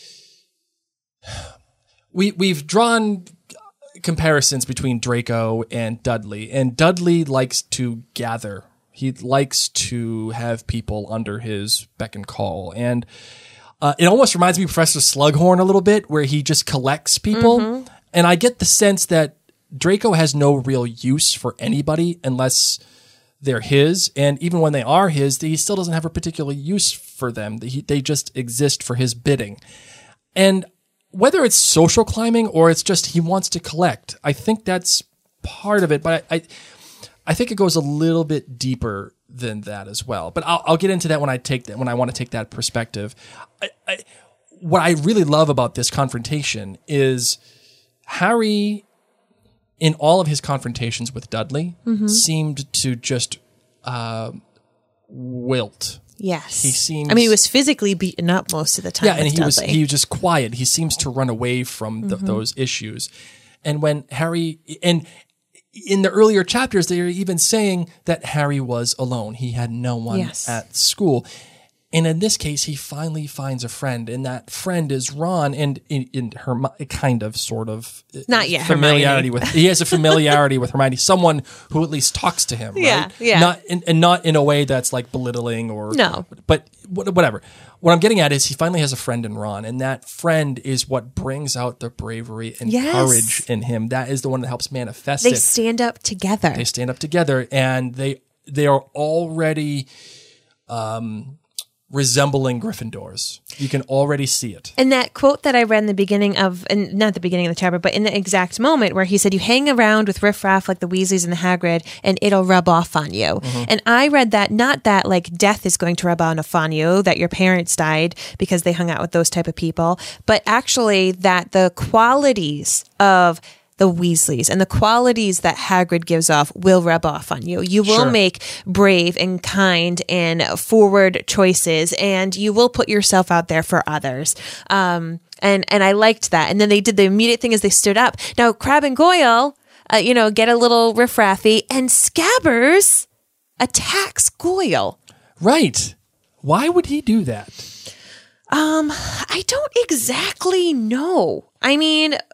we we've drawn comparisons between Draco and Dudley, and Dudley likes to gather. He likes to have people under his beck and call, and uh, it almost reminds me of Professor Slughorn a little bit, where he just collects people. Mm-hmm. And I get the sense that Draco has no real use for anybody unless they're his, and even when they are his, he still doesn't have a particular use for them. He, they just exist for his bidding. And whether it's social climbing or it's just he wants to collect, I think that's part of it. But I, I, I think it goes a little bit deeper than that as well. But I'll, I'll get into that when I take that when I want to take that perspective. I, I, what I really love about this confrontation is Harry, in all of his confrontations with Dudley, Mm-hmm. seemed to just uh, wilt. Yes. He seems- I mean, he was physically beaten up most of the time. Yeah, and with he was Dudley. he was just quiet. He seems to run away from th- Mm-hmm. those issues. And when Harry and in the earlier chapters, they are even saying that Harry was alone. He had no one Yes. at school. And in this case, he finally finds a friend, and that friend is Ron. And in, in her kind of, sort of, Not yet, familiarity Hermione. with he has a familiarity with Hermione, someone who at least talks to him. Yeah, right? yeah. Not in, and not in a way that's like belittling or No. but wh- whatever. What I'm getting at is he finally has a friend in Ron, and that friend is what brings out the bravery and Yes. courage in him. That is the one that helps manifest They it. stand up together. They stand up together, and they they are already um, resembling Gryffindors. You can already see it. And that quote that I read in the beginning of, and not the beginning of the chapter, but in the exact moment where he said, you hang around with riffraff like the Weasleys and the Hagrid, and it'll rub off on you. And I read that, not that like death is going to rub off on you, that your parents died because they hung out with those type of people, but actually that the qualities of the Weasleys and the qualities that Hagrid gives off will rub off on you. You will Sure. make brave and kind and forward choices, and you will put yourself out there for others. Um, and, and I liked that. And then they did the immediate thing as they stood up. Now, Crabbe and Goyle, uh, you know, get a little riffraffy, and Scabbers attacks Goyle. Right. Why would he do that? Um, I don't exactly know. I mean,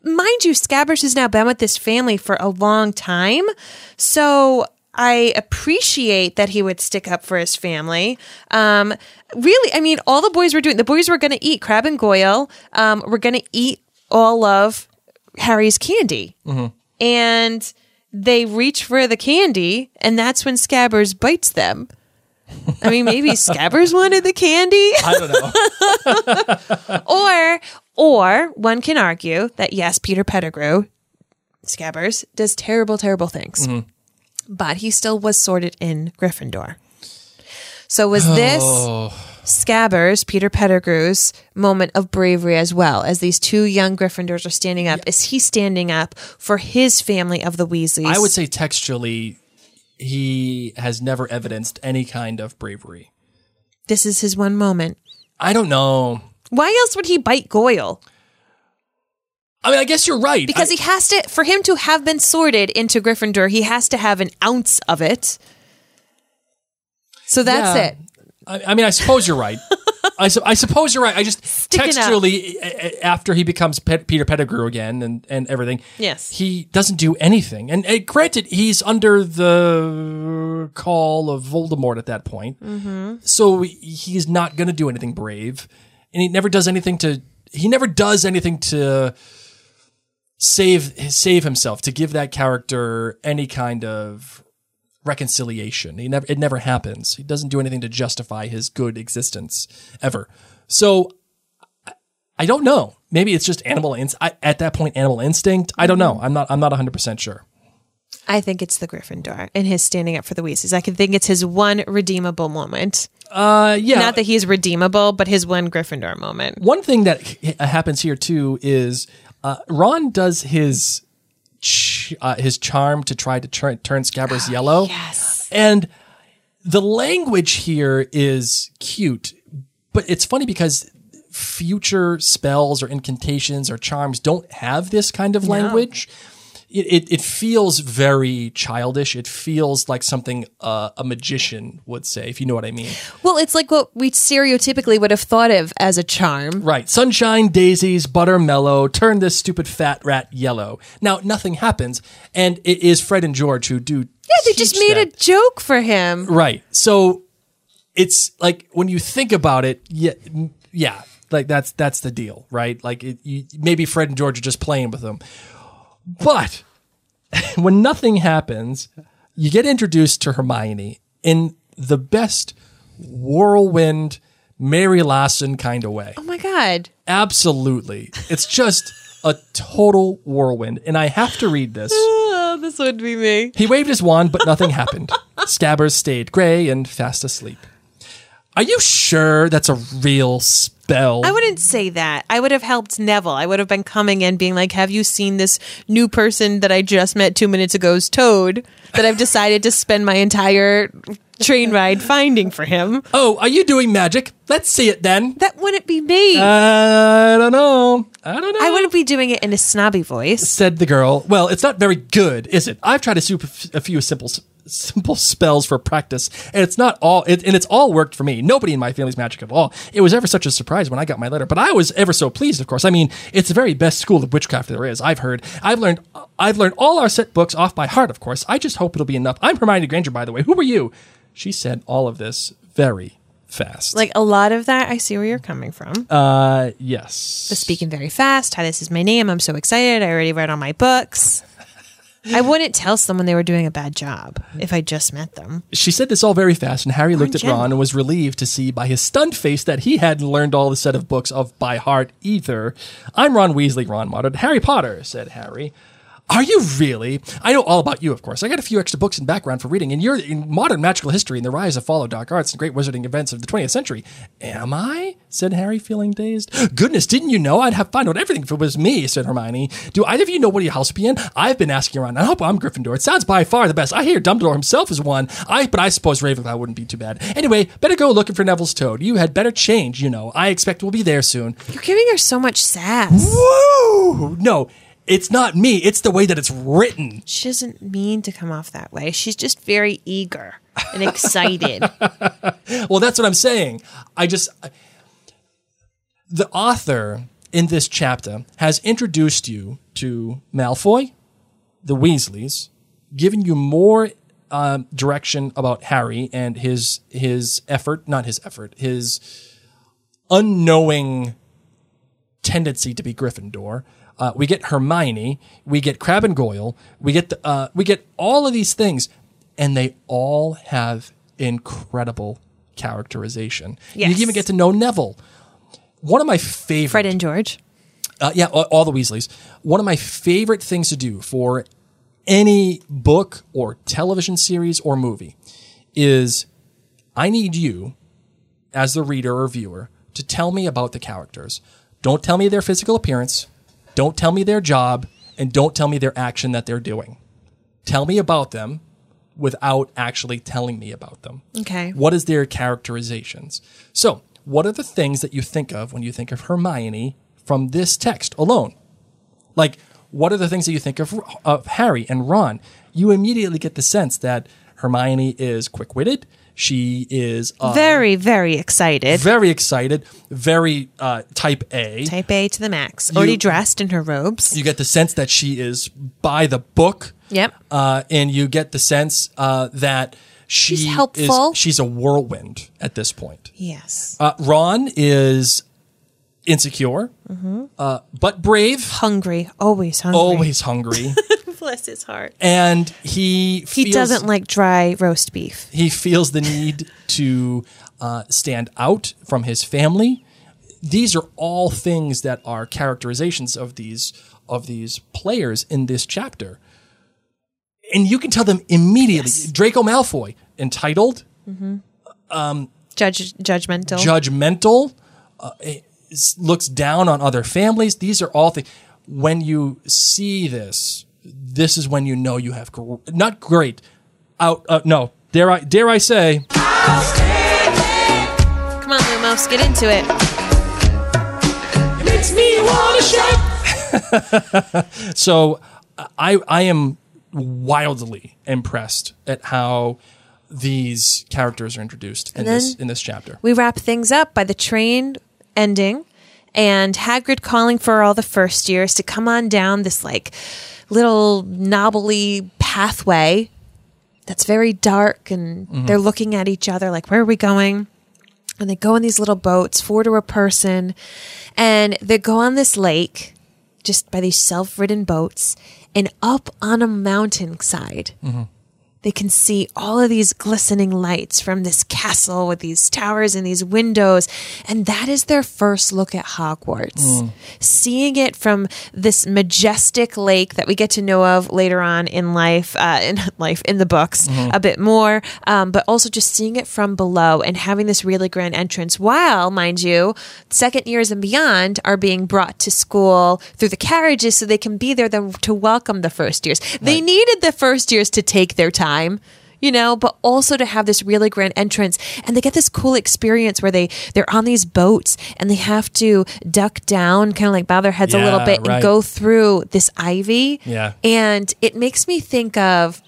mind you, Scabbers has now been with this family for a long time. So I appreciate that he would stick up for his family. Um, really, I mean, all the boys were doing, the boys were going to eat Crab and Goyle. Um, we're going to eat all of Harry's candy. Mm-hmm. And they reach for the candy, and that's when Scabbers bites them. I mean, maybe Scabbers wanted the candy. I don't know. or, or one can argue that yes, Peter Pettigrew, Scabbers, does terrible, terrible things. Mm-hmm. But he still was sorted in Gryffindor. So was this Oh. Scabbers, Peter Pettigrew's moment of bravery as well, as these two young Gryffindors are standing up? Is he standing up for his family of the Weasleys? I would say textually, he has never evidenced any kind of bravery. This is his one moment. I don't know. Why else would he bite Goyle? I mean, I guess you're right. Because I, he has to, for him to have been sorted into Gryffindor, he has to have an ounce of it. So that's yeah. it. I, I mean, I suppose you're right. I, su- I suppose you're right. I just Sticking textually, a- a- after he becomes Pet- Peter Pettigrew again and, and everything, Yes. he doesn't do anything. And, and granted, he's under the call of Voldemort at that point, mm-hmm. so he's not going to do anything brave, and he never does anything to. He never does anything to save save himself, to give that character any kind of reconciliation. He never, it never happens. He doesn't do anything to justify his good existence ever. So I, I don't know. Maybe it's just animal ins- I, at that point, animal instinct. I don't know. I'm not, I'm not one hundred percent sure. I think it's the Gryffindor and his standing up for the Weasleys. I can think it's his one redeemable moment. Uh, yeah. Not that he's redeemable, but his one Gryffindor moment. One thing that h- happens here too is uh, Ron does his ch- uh, his charm to try to turn turn Scabbers yellow. Yes. And the language here is cute, but it's funny because future spells or incantations or charms don't have this kind of language. It, it it feels very childish. It feels like something uh, a magician would say, if you know what I mean. Well, it's like what we stereotypically would have thought of as a charm. Right. Sunshine, daisies, butter, mellow, turn this stupid fat rat yellow. Now, nothing happens, and it is Fred and George who do Yeah, they just made that. a joke for him. Right. So it's like when you think about it, yeah, yeah, like that's that's the deal, right? Like it, you, maybe Fred and George are just playing with them. But when nothing happens, you get introduced to Hermione in the best whirlwind, Mary Lassen kind of way. Oh my God. Absolutely. It's just a total whirlwind. And I have to read this. Oh, this would be me. He waved his wand, but nothing happened. Scabbers stayed gray and fast asleep. Are you sure that's a real spell? I wouldn't say that. I would have helped Neville. I would have been coming in being like, have you seen this new person that I just met two minutes ago's Toad that I've decided to spend my entire train ride finding for him? Oh, are you doing magic? Let's see it then. That wouldn't be me. I don't know. I don't know. I wouldn't be doing it in a snobby voice. Said the girl. Well, it's not very good, is it? I've tried to soup a few simple simple spells for practice, and it's not all it, and it's all worked for me. Nobody in my family's magic at all. It was ever such a surprise when I got my letter, but I was ever so pleased, of course. I mean, it's the very best school of witchcraft there is. I've heard. I've learned I've learned all our set books off by heart, of course. I just hope it'll be enough. I'm Hermione Granger, by the way. Who were you? She said all of this very fast. Like a lot of that, I see where you're coming from. uh yes. The speaking very fast. Hi, this is my name. I'm so excited. I already read all my books. I wouldn't tell someone they were doing a bad job if I just met them. She said this all very fast, and Harry looked at general. Ron and was relieved to see by his stunned face that he hadn't learned all the set of books of by heart either. I'm Ron Weasley, Ron muttered. Harry Potter, said Harry. Are you really? I know all about you, of course. I got a few extra books and background for reading, and you're in modern magical history and the rise and fall of dark arts and great wizarding events of the twentieth century. Am I? Said Harry, feeling dazed. Goodness, didn't you know? I'd have found out everything if it was me, said Hermione. Do either of you know what your house would be in? I've been asking around. I hope I'm Gryffindor. It sounds by far the best. I hear Dumbledore himself is one. I, but I suppose Ravenclaw wouldn't be too bad. Anyway, better go looking for Neville's Toad. You had better change, you know. I expect we'll be there soon. You're giving her so much sass. Woo! No. It's not me. It's the way that it's written. She doesn't mean to come off that way. She's just very eager and excited. Well, that's what I'm saying. I just... The author in this chapter has introduced you to Malfoy, the Weasleys, giving you more um, direction about Harry and his his effort, not his effort, his unknowing tendency to be Gryffindor. Uh, we get Hermione, we get Crabbe and Goyle, we get the, uh, we get all of these things, and they all have incredible characterization. Yes. You even get to know Neville. One of my favorite... Fred and George. Uh, yeah, all, all the Weasleys. One of my favorite things to do for any book or television series or movie is I need you, as the reader or viewer, to tell me about the characters. Don't tell me their physical appearance. Don't tell me their job. And don't tell me their action that they're doing. Tell me about them without actually telling me about them. Okay. What is their characterizations? So, what are the things that you think of when you think of Hermione from this text alone? Like, what are the things that you think of, of Harry and Ron? You immediately get the sense that Hermione is quick-witted. She is uh, very, very excited. very excited, very uh, type A. Type A to the max. Already dressed in her robes. You get the sense that she is by the book. Yep. Uh, and you get the sense uh, that she She's helpful. Is, she's a whirlwind at this point. Yes. Uh, Ron is insecure, mm-hmm. uh, but brave. Hungry. Always hungry. Always hungry. Bless his heart. And he feels, He doesn't like dry roast beef. He feels the need to uh, stand out from his family. These are all things that are characterizations of these of these players in this chapter. And you can tell them immediately. Yes. Draco Malfoy, entitled, mm-hmm. um, Judge, judgmental, judgmental, uh, looks down on other families. These are all things. When you see this, this is when you know you have gr- not great out. Uh, no, dare I? Dare I say? Come on, Lumos, get into it. It makes me want to shout. So, I I am wildly impressed at how these characters are introduced in this in this chapter. We wrap things up by the train ending and Hagrid calling for all the first years to come on down this like little knobbly pathway that's very dark, and mm-hmm. they're looking at each other like, where are we going? And they go in these little boats, four to a person, and they go on this lake just by these self-ridden boats, and up on a mountainside, mm-hmm. they can see all of these glistening lights from this castle with these towers and these windows. And that is their first look at Hogwarts. Mm. Seeing it from this majestic lake that we get to know of later on in life, uh, in life, in the books mm-hmm. a bit more, um, but also just seeing it from below and having this really grand entrance while, mind you, second years and beyond are being brought to school through the carriages so they can be there then to welcome the first years. Right. They needed the first years to take their time. You know, but also to have this really grand entrance, and they get this cool experience where they they're on these boats and they have to duck down, kind of like bow their heads yeah, a little bit, right. and go through this ivy. Yeah, and it makes me think of,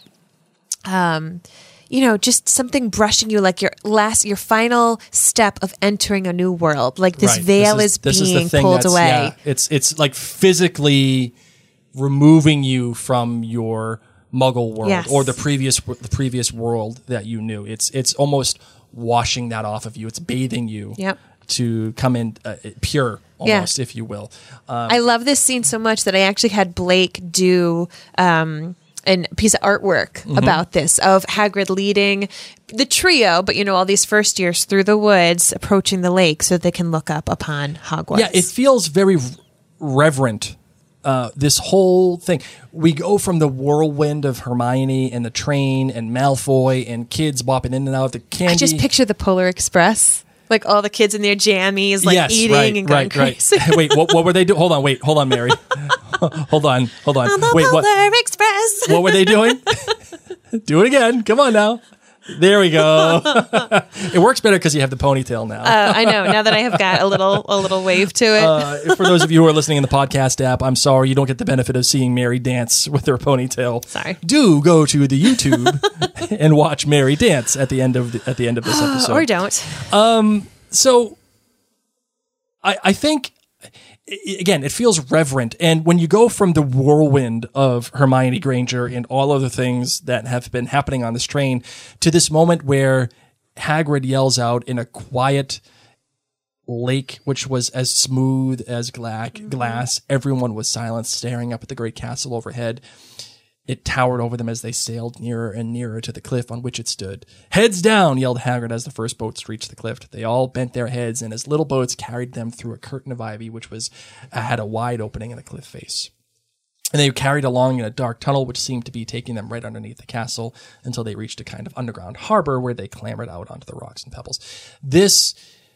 um, you know, just something brushing you, like your last, your final step of entering a new world. Like this right. veil this is, is this being is the thing pulled away. Yeah, it's it's like physically removing you from your Muggle world yes. or the previous the previous world that you knew. It's it's almost washing that off of you. It's bathing you yep. to come in uh, pure, almost, yeah. if you will. Um, I love this scene so much that I actually had Blake do um, a piece of artwork mm-hmm. about this, of Hagrid leading the trio, but you know, all these first years through the woods, approaching the lake so they can look up upon Hogwarts. Yeah, it feels very reverent. Uh, this whole thing. We go from the whirlwind of Hermione and the train and Malfoy and kids bopping in and out of the candy. I just picture the Polar Express. Like all the kids in their jammies, like yes, eating right, and going right, crazy. Right. Wait, what, what were they doing? Hold on, wait, hold on, Mary. hold on, hold on. On the wait, Polar what, Express. What were they doing? Do it again. Come on now. There we go. It works better because you have the ponytail now. uh, I know. Now that I have got a little a little wave to it. Uh, for those of you who are listening in the podcast app, I'm sorry you don't get the benefit of seeing Mary dance with her ponytail. Sorry. Do go to the YouTube and watch Mary dance at the end of the, at the end of this episode, or don't. Um. So, I I think it, again, it feels reverent. And when you go from the whirlwind of Hermione Granger and all other things that have been happening on this train to this moment where Hagrid yells out in a quiet lake, which was as smooth as gla- glass. Everyone was silent, staring up at the great castle overhead. It towered over them as they sailed nearer and nearer to the cliff on which it stood. "Heads down!" yelled Hagrid as the first boats reached the cliff. They all bent their heads, and as little boats carried them through a curtain of ivy, which was uh, had a wide opening in the cliff face. And they carried along in a dark tunnel, which seemed to be taking them right underneath the castle until they reached a kind of underground harbor where they clambered out onto the rocks and pebbles. This...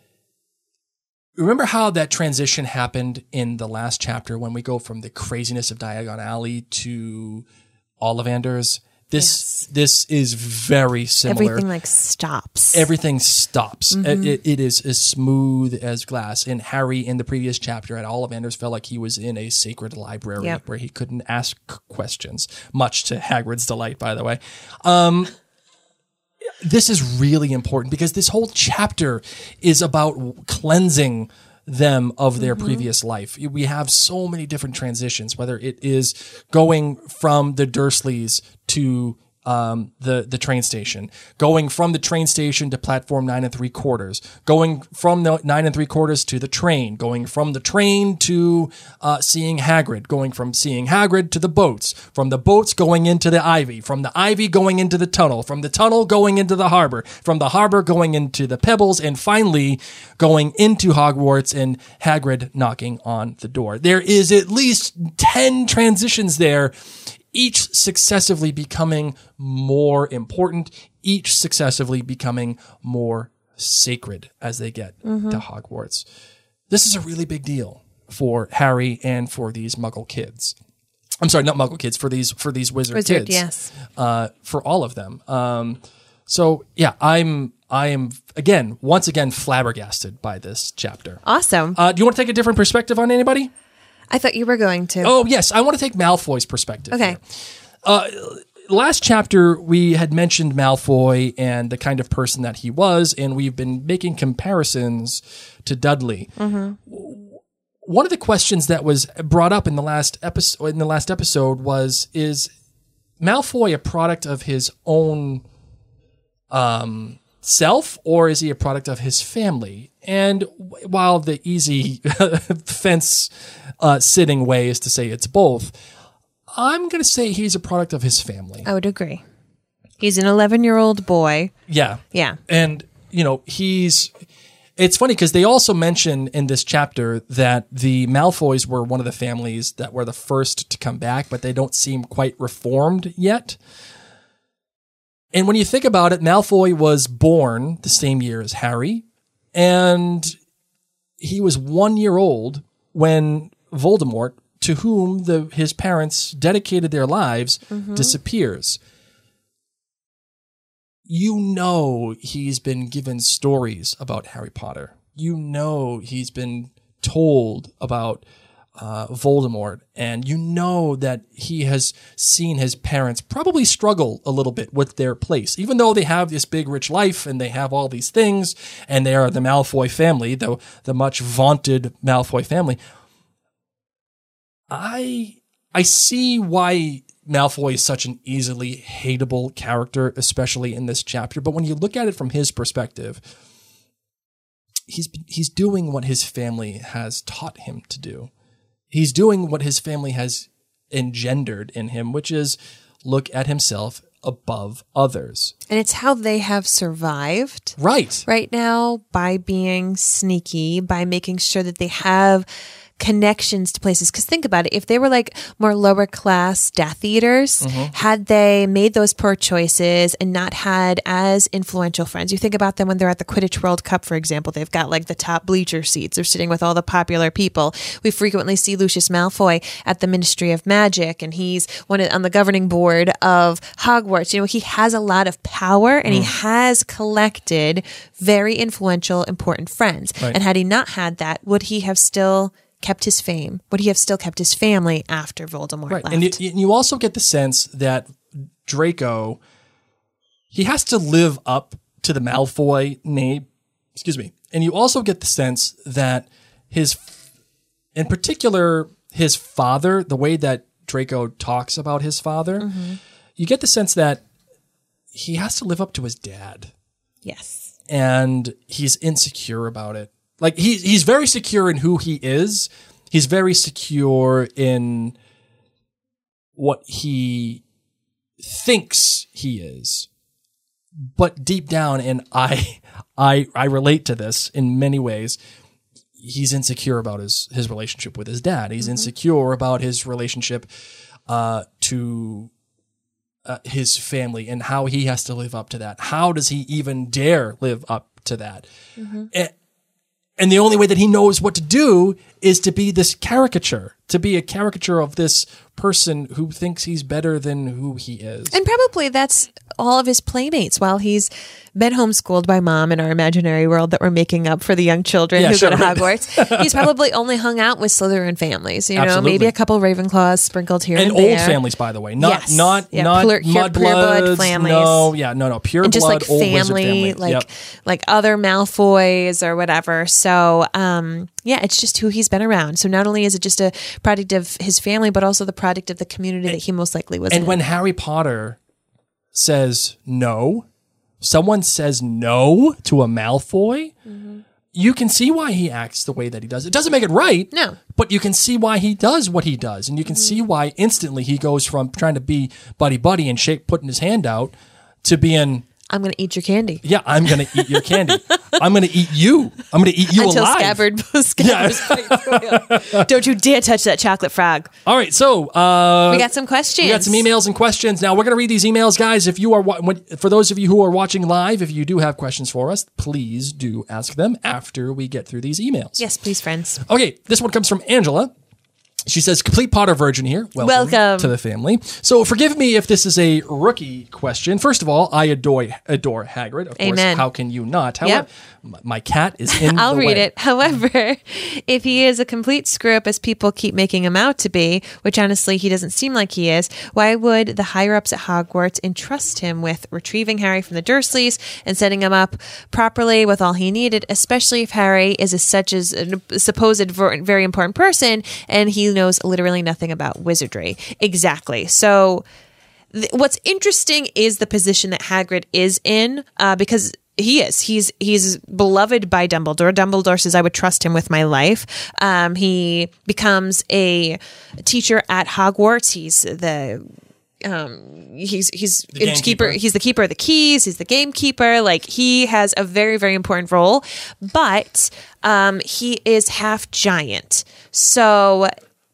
Remember how that transition happened in the last chapter when we go from the craziness of Diagon Alley to Ollivanders? This Yes. this is very similar. Everything like stops. Everything stops. Mm-hmm. It, it is as smooth as glass. And Harry, in the previous chapter at Ollivanders, felt like he was in a sacred library Yep. where he couldn't ask questions, much to Hagrid's delight, by the way. Um, this is really important because this whole chapter is about cleansing them of their Mm-hmm. previous life. We have so many different transitions, whether it is going from the Dursleys to um, the, the train station, going from the train station to platform nine and three quarters, going from the nine and three quarters to the train, going from the train to uh, seeing Hagrid, going from seeing Hagrid to the boats, from the boats going into the ivy, from the ivy going into the tunnel, from the tunnel going into the harbor, from the harbor going into the pebbles, and finally going into Hogwarts and Hagrid knocking on the door. There is at least ten transitions there, each successively becoming more important, each successively becoming more sacred as they get Mm-hmm. to Hogwarts. This is a really big deal for Harry and for these Muggle kids. I'm sorry, not Muggle kids, for these for these wizard, Wizard, kids. yes. Uh, for all of them. Um, so yeah, I'm I am again once again flabbergasted by this chapter. Awesome. Uh, do you want to take a different perspective on anybody? I thought you were going to. Oh, yes. I want to take Malfoy's perspective. Okay. here. Uh, last chapter, we had mentioned Malfoy and the kind of person that he was, and we've been making comparisons to Dudley. Mm-hmm. One of the questions that was brought up in the last episode, in the last episode was, is Malfoy a product of his own um, self, or is he a product of his family? And w- while the easy fence uh, sitting way is to say it's both, I'm going to say he's a product of his family. I would agree. He's an eleven-year-old boy. Yeah. Yeah. And, you know, he's... It's funny because they also mention in this chapter that the Malfoys were one of the families that were the first to come back, but they don't seem quite reformed yet. And when you think about it, Malfoy was born the same year as Harry, and he was one year old when Voldemort, to whom the his parents dedicated their lives, Mm-hmm. disappears. You know he's been given stories about Harry Potter. You know he's been told about uh, Voldemort, and you know that he has seen his parents probably struggle a little bit with their place, even though they have this big rich life and they have all these things, and they are the Malfoy family, the the much vaunted Malfoy family. I I see why Malfoy is such an easily hateable character, especially in this chapter. But when you look at it from his perspective, he's he's doing what his family has taught him to do. He's doing what his family has engendered in him, which is look at himself above others. And it's how they have survived Right. right now, by being sneaky, by making sure that they have connections to places. Because think about it, if they were like more lower class Death Eaters, had they made those poor choices and not had as influential friends, you think about them when they're at the Quidditch World Cup, for example, they've got like the top bleacher seats, they're sitting with all the popular people. We frequently see Lucius Malfoy at the Ministry of Magic, and he's one of, on the governing board of Hogwarts. You know, he has a lot of power, and he has collected very influential, important friends. Right. And had he not had that, would he have still kept his fame? Would he have still kept his family after Voldemort Right. left? And you, and you also get the sense that Draco, he has to live up to the Malfoy name. Excuse me. And you also get the sense that his in particular, his father, the way that Draco talks about his father, mm-hmm. you get the sense that he has to live up to his dad. Yes. And he's insecure about it. Like, he, he's very secure in who he is. He's very secure in what he thinks he is. But deep down, and I, I, I relate to this in many ways, he's insecure about his, his relationship with his dad. He's mm-hmm. insecure about his relationship uh, to uh, his family and how he has to live up to that. How does he even dare live up to that? Mm-hmm. And, and the only way that he knows what to do is to be this caricature, to be a caricature of this person who thinks he's better than who he is. And probably that's all of his playmates while he's been homeschooled by mom in our imaginary world that we're making up for the young children yeah, who sure, go to right. Hogwarts. He's probably only hung out with Slytherin families, you know, Absolutely. maybe a couple Ravenclaws sprinkled here and, and there. old families, by the way, not yes. not yeah, not pure, pure, mudbloods. pureblood families. No, yeah, no, no, pure and just blood, like old wizard family, family. like Yep. like other Malfoys or whatever. So, um, yeah, it's just who he's been around. So not only is it just a product of his family, but also the product of the community that he most likely was And in. when Harry Potter says no, someone says no to a Malfoy, mm-hmm. you can see why he acts the way that he does. It doesn't make it right. No. But you can see why he does what he does. And you can mm-hmm. see why instantly he goes from trying to be buddy-buddy and shake, putting his hand out to being... I'm going to eat your candy. Yeah, I'm going to eat your candy. I'm going to eat you. I'm going to eat you Until alive. Scabbard, Scabbard yeah. Don't you dare touch that chocolate frog. All right, so... Uh, we got some questions. We got some emails and questions. Now, we're going to read these emails, guys. If you are, wa- For those of you who are watching live, if you do have questions for us, please do ask them after we get through these emails. Yes, please, friends. Okay, this one comes from Angela. She says, complete Potter virgin here. Welcome, Welcome to the family. So forgive me if this is a rookie question. First of all, I adore adore Hagrid. Of Amen. course, how can you not? However, Yep. m- my cat is in I'll the read way. it. However, if he is a complete screw-up as people keep making him out to be, which honestly he doesn't seem like he is, why would the higher-ups at Hogwarts entrust him with retrieving Harry from the Dursleys and setting him up properly with all he needed, especially if Harry is a, such as a supposed ver- very important person and he knows literally nothing about wizardry. Exactly. So th- what's interesting is the position that Hagrid is in, uh, because he is. He's he's beloved by Dumbledore. Dumbledore says, I would trust him with my life. Um, he becomes a teacher at Hogwarts. He's the um he's he's The in keeper gamekeeper. he's the keeper of the keys, he's the gamekeeper. Like, he has a very, very important role, but um he is half giant. So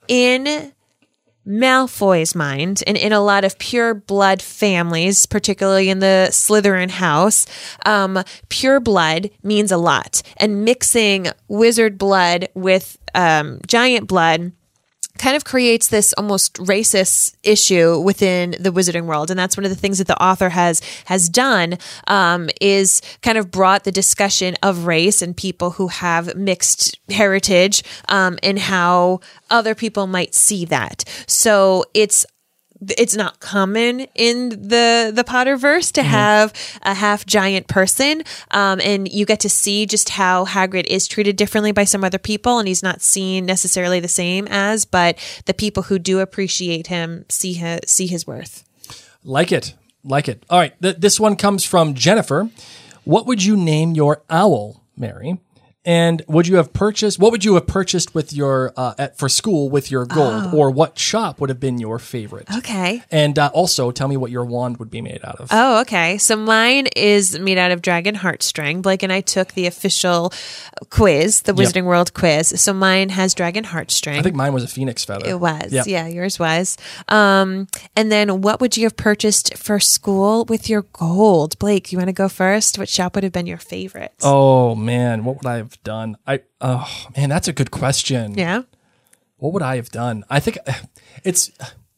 in Malfoy's mind, and in a lot of pure blood families, particularly in the Slytherin house, um, pure blood means a lot. And mixing wizard blood with um, giant blood kind of creates this almost racist issue within the wizarding world. And that's one of the things that the author has has done, um, is kind of brought the discussion of race and people who have mixed heritage, um, and how other people might see that. So it's it's not common in the the Potterverse to mm-hmm. have a half giant person, um, and you get to see just how Hagrid is treated differently by some other people, and he's not seen necessarily the same as, but the people who do appreciate him see his, see his worth. Like it. Like it. All right. Th- this one comes from Jennifer. What would you name your owl, Mary? And would you have purchased, what would you have purchased with your, uh, at, for school with your gold? Oh. Or what shop would have been your favorite? Okay. And uh, also tell me what your wand would be made out of. Oh, okay. So mine is made out of dragon heartstring. Blake and I took the official quiz, the Wizarding Yep. World quiz. So mine has dragon heartstring. I think mine was a phoenix feather. It was. Yep. Yeah, yours was. Um, and then what would you have purchased for school with your gold? Blake, you want to go first? What shop would have been your favorite? Oh, man. What would I have done? I, oh, man, that's a good question. Yeah. What would I have done? I think it's,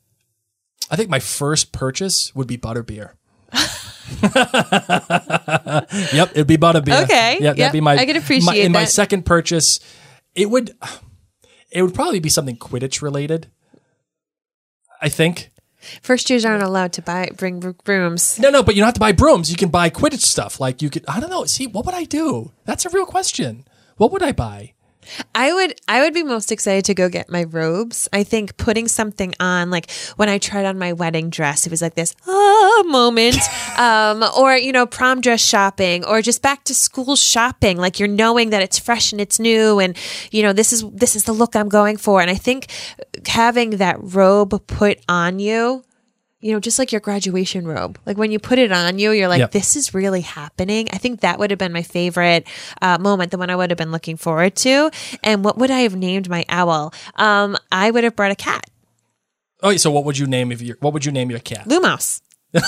I think my first purchase would be butterbeer. Yep, it'd be butterbeer. Okay. Yeah, that'd Yep, be my. I can appreciate my, in my that. second purchase, it would, it would probably be something Quidditch related. I think. First years aren't allowed to buy bring br- brooms. No, no, but you don't have to buy brooms. You can buy Quidditch stuff. Like you could. I don't know. See, what would I do? That's a real question. What would I buy? I would I would be most excited to go get my robes. I think putting something on, like when I tried on my wedding dress, it was like this ah moment. um, or, you know, prom dress shopping, or just back to school shopping. Like you're knowing that it's fresh and it's new, and you know, this is this is the look I'm going for. And I think having that robe put on you, you know, just like your graduation robe, like when you put it on you, you're like, Yep. this is really happening. I think that would have been my favorite uh, moment, the one I would have been looking forward to. And what would I have named my owl? Um, I would have brought a cat, Oh, so what would you name if you what would you name your cat? Lumos.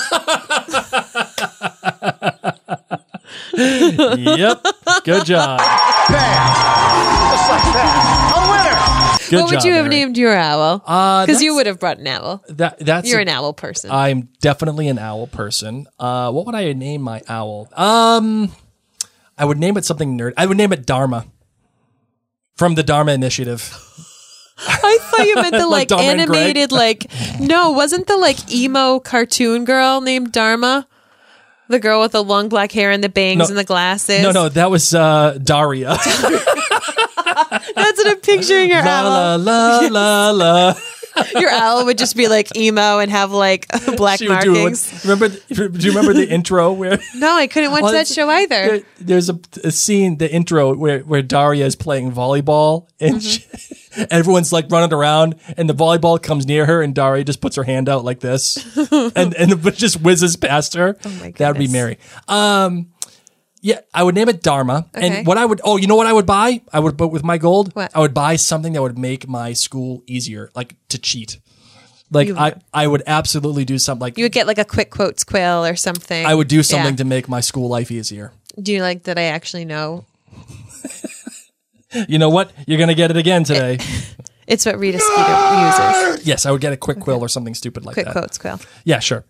Yep. Good job. Just like that. A winner! Good what would job, you have Mary. named your owl? Uh, Because you that's- would have brought an owl. That that's You're a- an owl person. I'm definitely an owl person. Uh, what would I name my owl? Um, I would name it something nerd. I would name it Dharma from the Dharma Initiative. I thought you meant the Like like, Dharma and Greg? animated, like, no, wasn't the like emo cartoon girl named Dharma? The girl with the long black hair and the bangs No. and the glasses. No, no, that was uh, Daria. That's what I'm picturing your la owl. la la la la. Your owl would just be like emo and have like black She would do markings. it. Remember? Do you remember the intro where? No, I couldn't watch Well, that it's- show either. there- there's a, a scene, the intro where where Daria is playing volleyball, and Mm-hmm. she, everyone's like running around, and the volleyball comes near her, and Daria just puts her hand out like this, and and it just whizzes past her. Oh my That'd be goodness. Mary. Um, yeah, I would name it Dharma. Okay. And what I would, oh, you know what I would buy? I would, but with my gold, What? I would buy something that would make my school easier, like to cheat. Like You- I, I would absolutely do something like You would get like a quick quotes quill or something. I would do something Yeah. to make my school life easier. Do you like that I actually know? You know what? You're gonna get it again today. It's what Rita Skeeter uses. Yes, I would get a quick quill or something stupid like Quick that. quotes quill. Yeah, sure.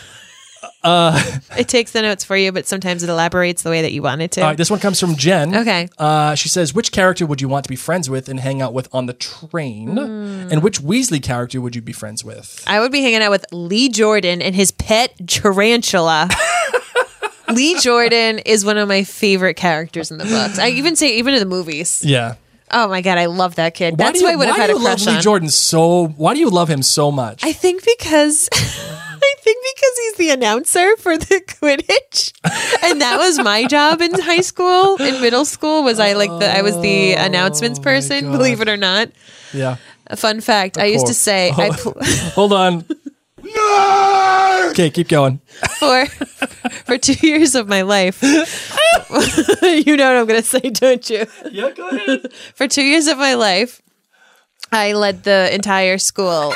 It takes the notes for you, but sometimes it elaborates the way that you want it to. All right, this one comes from Jen. Okay. Uh, she says, which character would you want to be friends with and hang out with on the train? And which Weasley character would you be friends with? I would be hanging out with Lee Jordan and his pet tarantula. Lee Jordan is one of my favorite characters in the books. I even say even in the movies. Yeah. Oh my god, I love that kid. Why That's do who you, I would have why had do a you love crush Lee on. Jordan so? Why do you love him so much? I think because I think because he's the announcer for the Quidditch, and that was my job in high school. In middle school, was I like the I was the announcements person? Oh God. Believe it or not. yeah. A fun fact: I used to course. say I pl- Hold on. No. Okay, keep going. for for two years of my life. You know what I'm going to say, don't you? Yeah, go ahead. For two years of my life, I led the entire school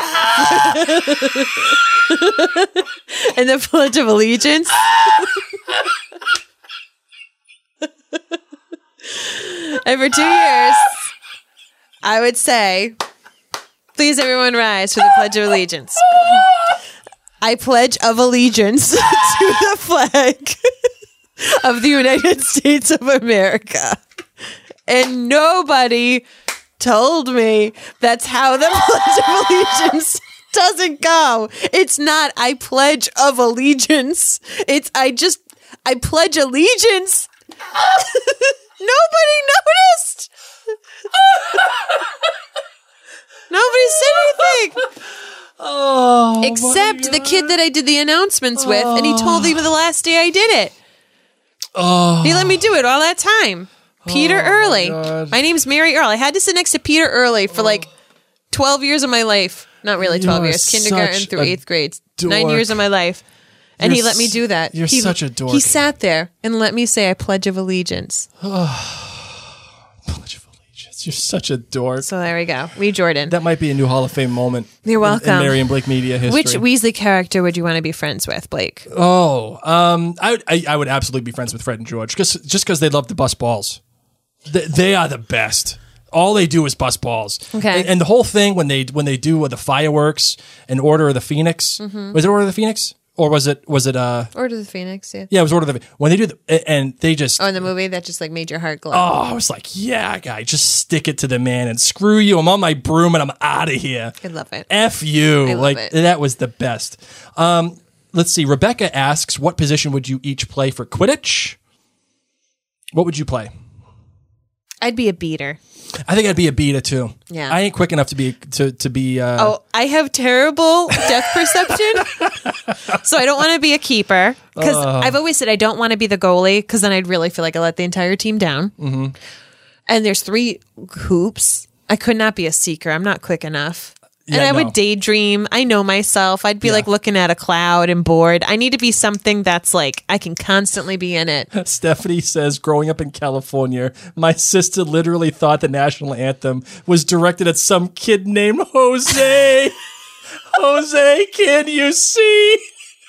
in the Pledge of Allegiance. And for two years, I would say, please everyone rise for the Pledge of Allegiance. I pledge of allegiance to the flag of the United States of America. And nobody told me that's how the Pledge of Allegiance doesn't go. It's not I pledge of allegiance. It's I just I pledge allegiance. Nobody noticed. Nobody said anything. Oh, Except the kid that I did the announcements with, and he told me the last day I did it. Oh, He let me do it all that time. Peter Early. God. My name's Mary Earl. I had to sit next to Peter Early for like twelve years of my life. Not really twelve You are years. Kindergarten such through a eighth grade. Nine dork. years of my life. And You're he let me s- do that. you're he, such a dork. He sat there and let me say I pledge of allegiance. Pledge of Allegiance. You're such a dork. So there we go. Lee Jordan. That might be a new Hall of Fame moment. You're in- welcome. In, Mary and Blake media history. Which Weasley character would you want to be friends with, Blake? Oh, um, I, would- I I would absolutely be friends with Fred and George just just because they love to bust balls. They, they are the best. All they do is bust balls. Okay. And, and the whole thing when they when they do the fireworks and Order of the Phoenix, Mm-hmm. was it Order of the Phoenix or was it was it uh Order of the Phoenix, yeah. yeah it was Order of the when they do the and they just Oh, in the movie that just like made your heart glow. oh I was like yeah guy just stick it to the man and screw you, I'm on my broom and I'm out of here. I love it. F you. I love like it. that was the best. Um, let's see. Rebecca asks, what position would you each play for Quidditch? What would you play? I'd be a beater. I think I'd be a beta too. Yeah. I ain't quick enough to be to to be. Uh, Oh, I have terrible depth perception, so I don't want to be a keeper because Uh. I've always said I don't want to be the goalie because then I'd really feel like I let the entire team down. Mm-hmm. And there's three hoops. I could not be a seeker. I'm not quick enough. And Yeah, I no. would daydream. I know myself. I'd be Yeah. like looking at a cloud and bored. I need to be something that's like I can constantly be in it. Stephanie says, growing up in California, my sister literally thought the national anthem was directed at some kid named Jose. Jose, can you see?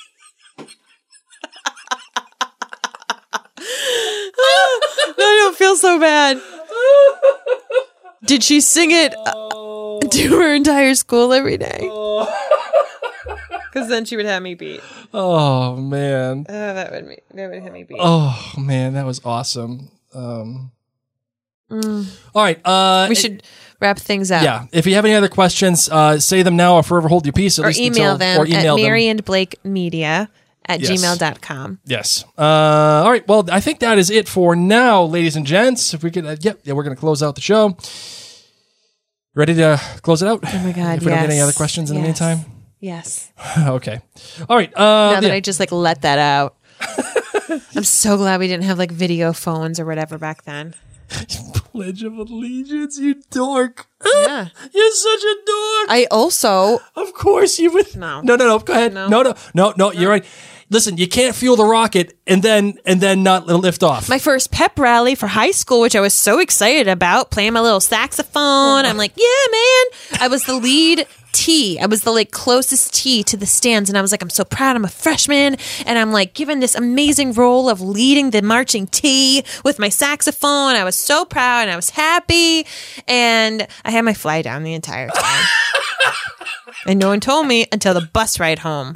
I don't feel so bad. Did she sing it uh, to her entire school every day? Because then she would have me beat. Oh man. Oh, that would me. That would have me beat. Oh man, that was awesome. Um, All right. Uh, we should wrap things up. Yeah. If you have any other questions, uh, say them now or forever hold your peace. At Or least email until, them or email at them. Mary and Blake Media at Yes. gmail dot com. Yes. Uh, all right. Well, I think that is it for now, ladies and gents. If we could, uh, yep, yeah, we're going to close out the show. Ready to close it out? Oh my God, If we don't get any yes. other questions in the Yes. meantime. Yes. Okay. All right. Uh, Now that yeah. I just like let that out. I'm so glad we didn't have like video phones or whatever back then. Pledge of Allegiance, you dork. Yeah. You're such a dork. I also Of course you would. No. No, no, no. Go ahead. No, No. no, no, no. You're right. Listen, you can't fuel the rocket and then and then not lift off. my first pep rally for high school, which I was so excited about, playing my little saxophone. I'm like, yeah, man. I was the lead T. I was the like closest T to the stands, and I was like, I'm so proud. I'm a freshman, and I'm like given this amazing role of leading the marching T with my saxophone. I was so proud, and I was happy, and I had my fly down the entire time, and no one told me until the bus ride home.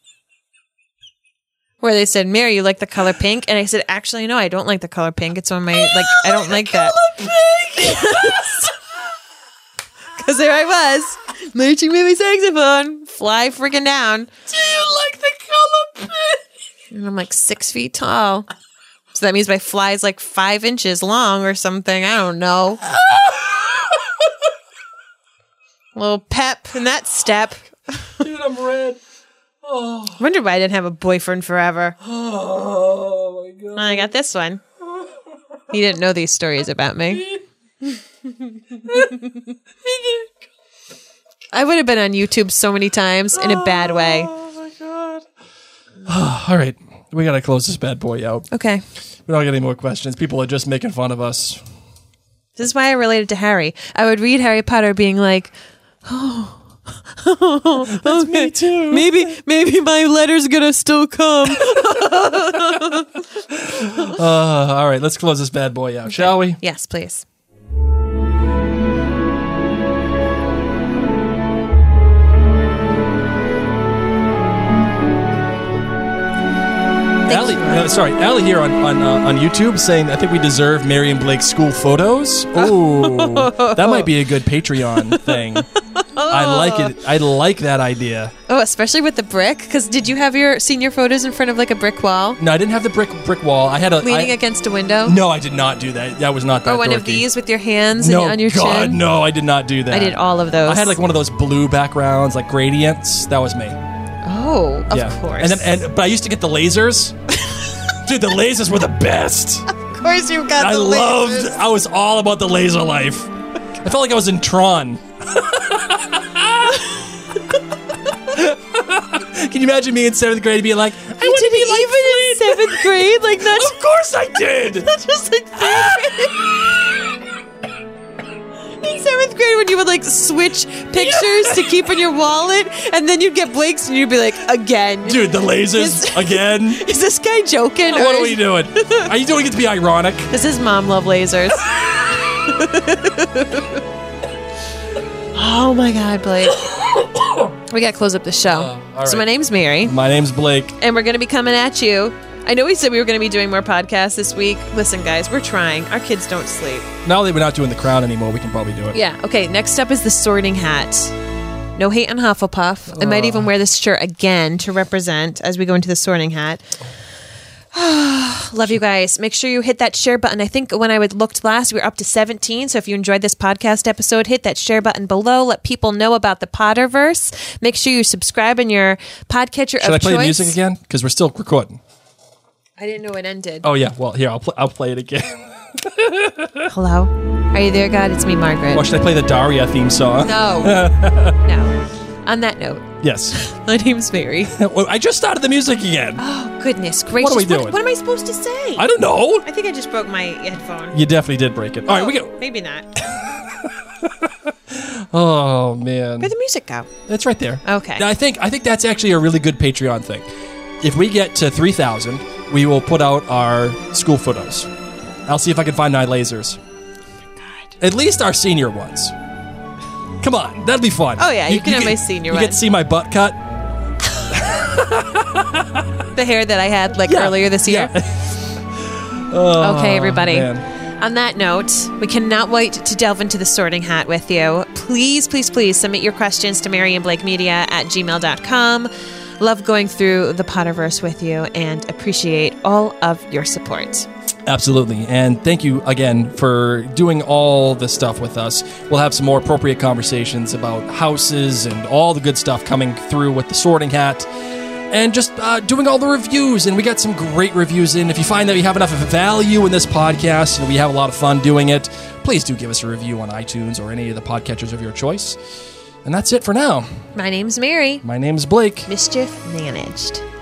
Where they said, Mary, you like the color pink? And I said, actually, no, I don't like the color pink. It's on my, like, I don't like that. Because there I was, marching with my saxophone, fly freaking down. Do you like the color pink? And I'm like six feet tall. So that means my fly is like five inches long or something. I don't know. A little pep in that step. Dude, I'm red. I wonder why I didn't have a boyfriend forever. Oh my god. I got this one. He didn't know these stories about me. I would have been on YouTube so many times in a bad way. Oh my god. All right. We got to close this bad boy out. Okay. We don't get any more questions. People are just making fun of us. This is why I related to Harry. I would read Harry Potter being like, oh, That's me too. maybe maybe my letter's gonna still come. Uh, all right. Let's close this bad boy out, shall we? Yes, please. Allie, uh, sorry, Allie here on on, uh, on YouTube saying I think we deserve Mary and Blake's school photos. Oh, that might be a good Patreon thing. I like it. I like that idea. Oh, especially with the brick. Because did you have your senior photos in front of like a brick wall, No, I didn't have the brick brick wall. I had a leaning I- against a window? No, I did not do that. That was not that. Or one of dorky. these with your hands No, and on your God, chin? no, I did not do that. I did all of those. I had like one of those blue backgrounds, like gradients. That was me. Oh, of yeah, course. And then, and but I used to get the lasers. Dude, the lasers were the best. of course you got I the loved. lasers. I was all about the laser life. I felt like I was in Tron. Can you imagine me in seventh grade being like, I want to Did be you like even in Flynn? seventh grade? Like not Of course I did. not just like third grade. In seventh grade when you would like switch pictures to keep in your wallet, and then you'd get Blake's and you'd be like, again. Dude, the lasers Is- again. Is this guy joking? What or are is- we doing? Are you doing it to be ironic? Does his mom love lasers? Oh my God, Blake. We got to close up the show. Uh, all So right. my name's Mary, My name's Blake. and we're going to be coming at you. I know we said we were going to be doing more podcasts this week. Listen, guys, we're trying. Our kids don't sleep. Now that we're not doing the crown anymore, we can probably do it. Yeah. Okay. Next up is the Sorting Hat. No hate on Hufflepuff. I might even wear this shirt again to represent as we go into the Sorting Hat. Love you guys. Make sure you hit that share button. I think when I would looked last, we were up to seventeen. So if you enjoyed this podcast episode, hit that share button below. Let people know about the Potterverse. Make sure you subscribe in your podcatcher Should of I play choice. the music again? Because we're still recording. I didn't know it ended. Oh, yeah. Well, here, I'll, pl- I'll play it again. Hello? Are you there, God? It's me, Margaret. Or should I play the Daria theme song? No. No. On that note, Yes. my name's Mary. Well, I just started the music again. Oh, goodness gracious. we doing? What, what am I supposed to say? I don't know. I think I just broke my headphone. You definitely did break it. All right, we go. Maybe not. Oh, man. Where'd the music go? It's right there. Okay. I think I think that's actually a really good Patreon thing. If we get to three thousand, we will put out our school photos. I'll see if I can find nine lasers. At least our senior ones. Come on, that'd be fun. Oh, yeah, you can have my senior You one. get to see my butt cut. The hair that I had like Yeah. earlier this year. Yeah. Oh, Okay, everybody. man. On that note, we cannot wait to delve into the Sorting Hat with you. Please, please, please submit your questions to Mary and Blake Media at gmail dot com. Love going through the Potterverse with you and appreciate all of your support. Absolutely. And thank you again for doing all the stuff with us. We'll have some more appropriate conversations about houses and all the good stuff coming through with the Sorting Hat. And just uh, doing all the reviews. And we got some great reviews in. If you find that we have enough value in this podcast and we have a lot of fun doing it, please do give us a review on iTunes or any of the podcatchers of your choice. And that's it for now. My name's Mary. My name is Blake. Mischief managed.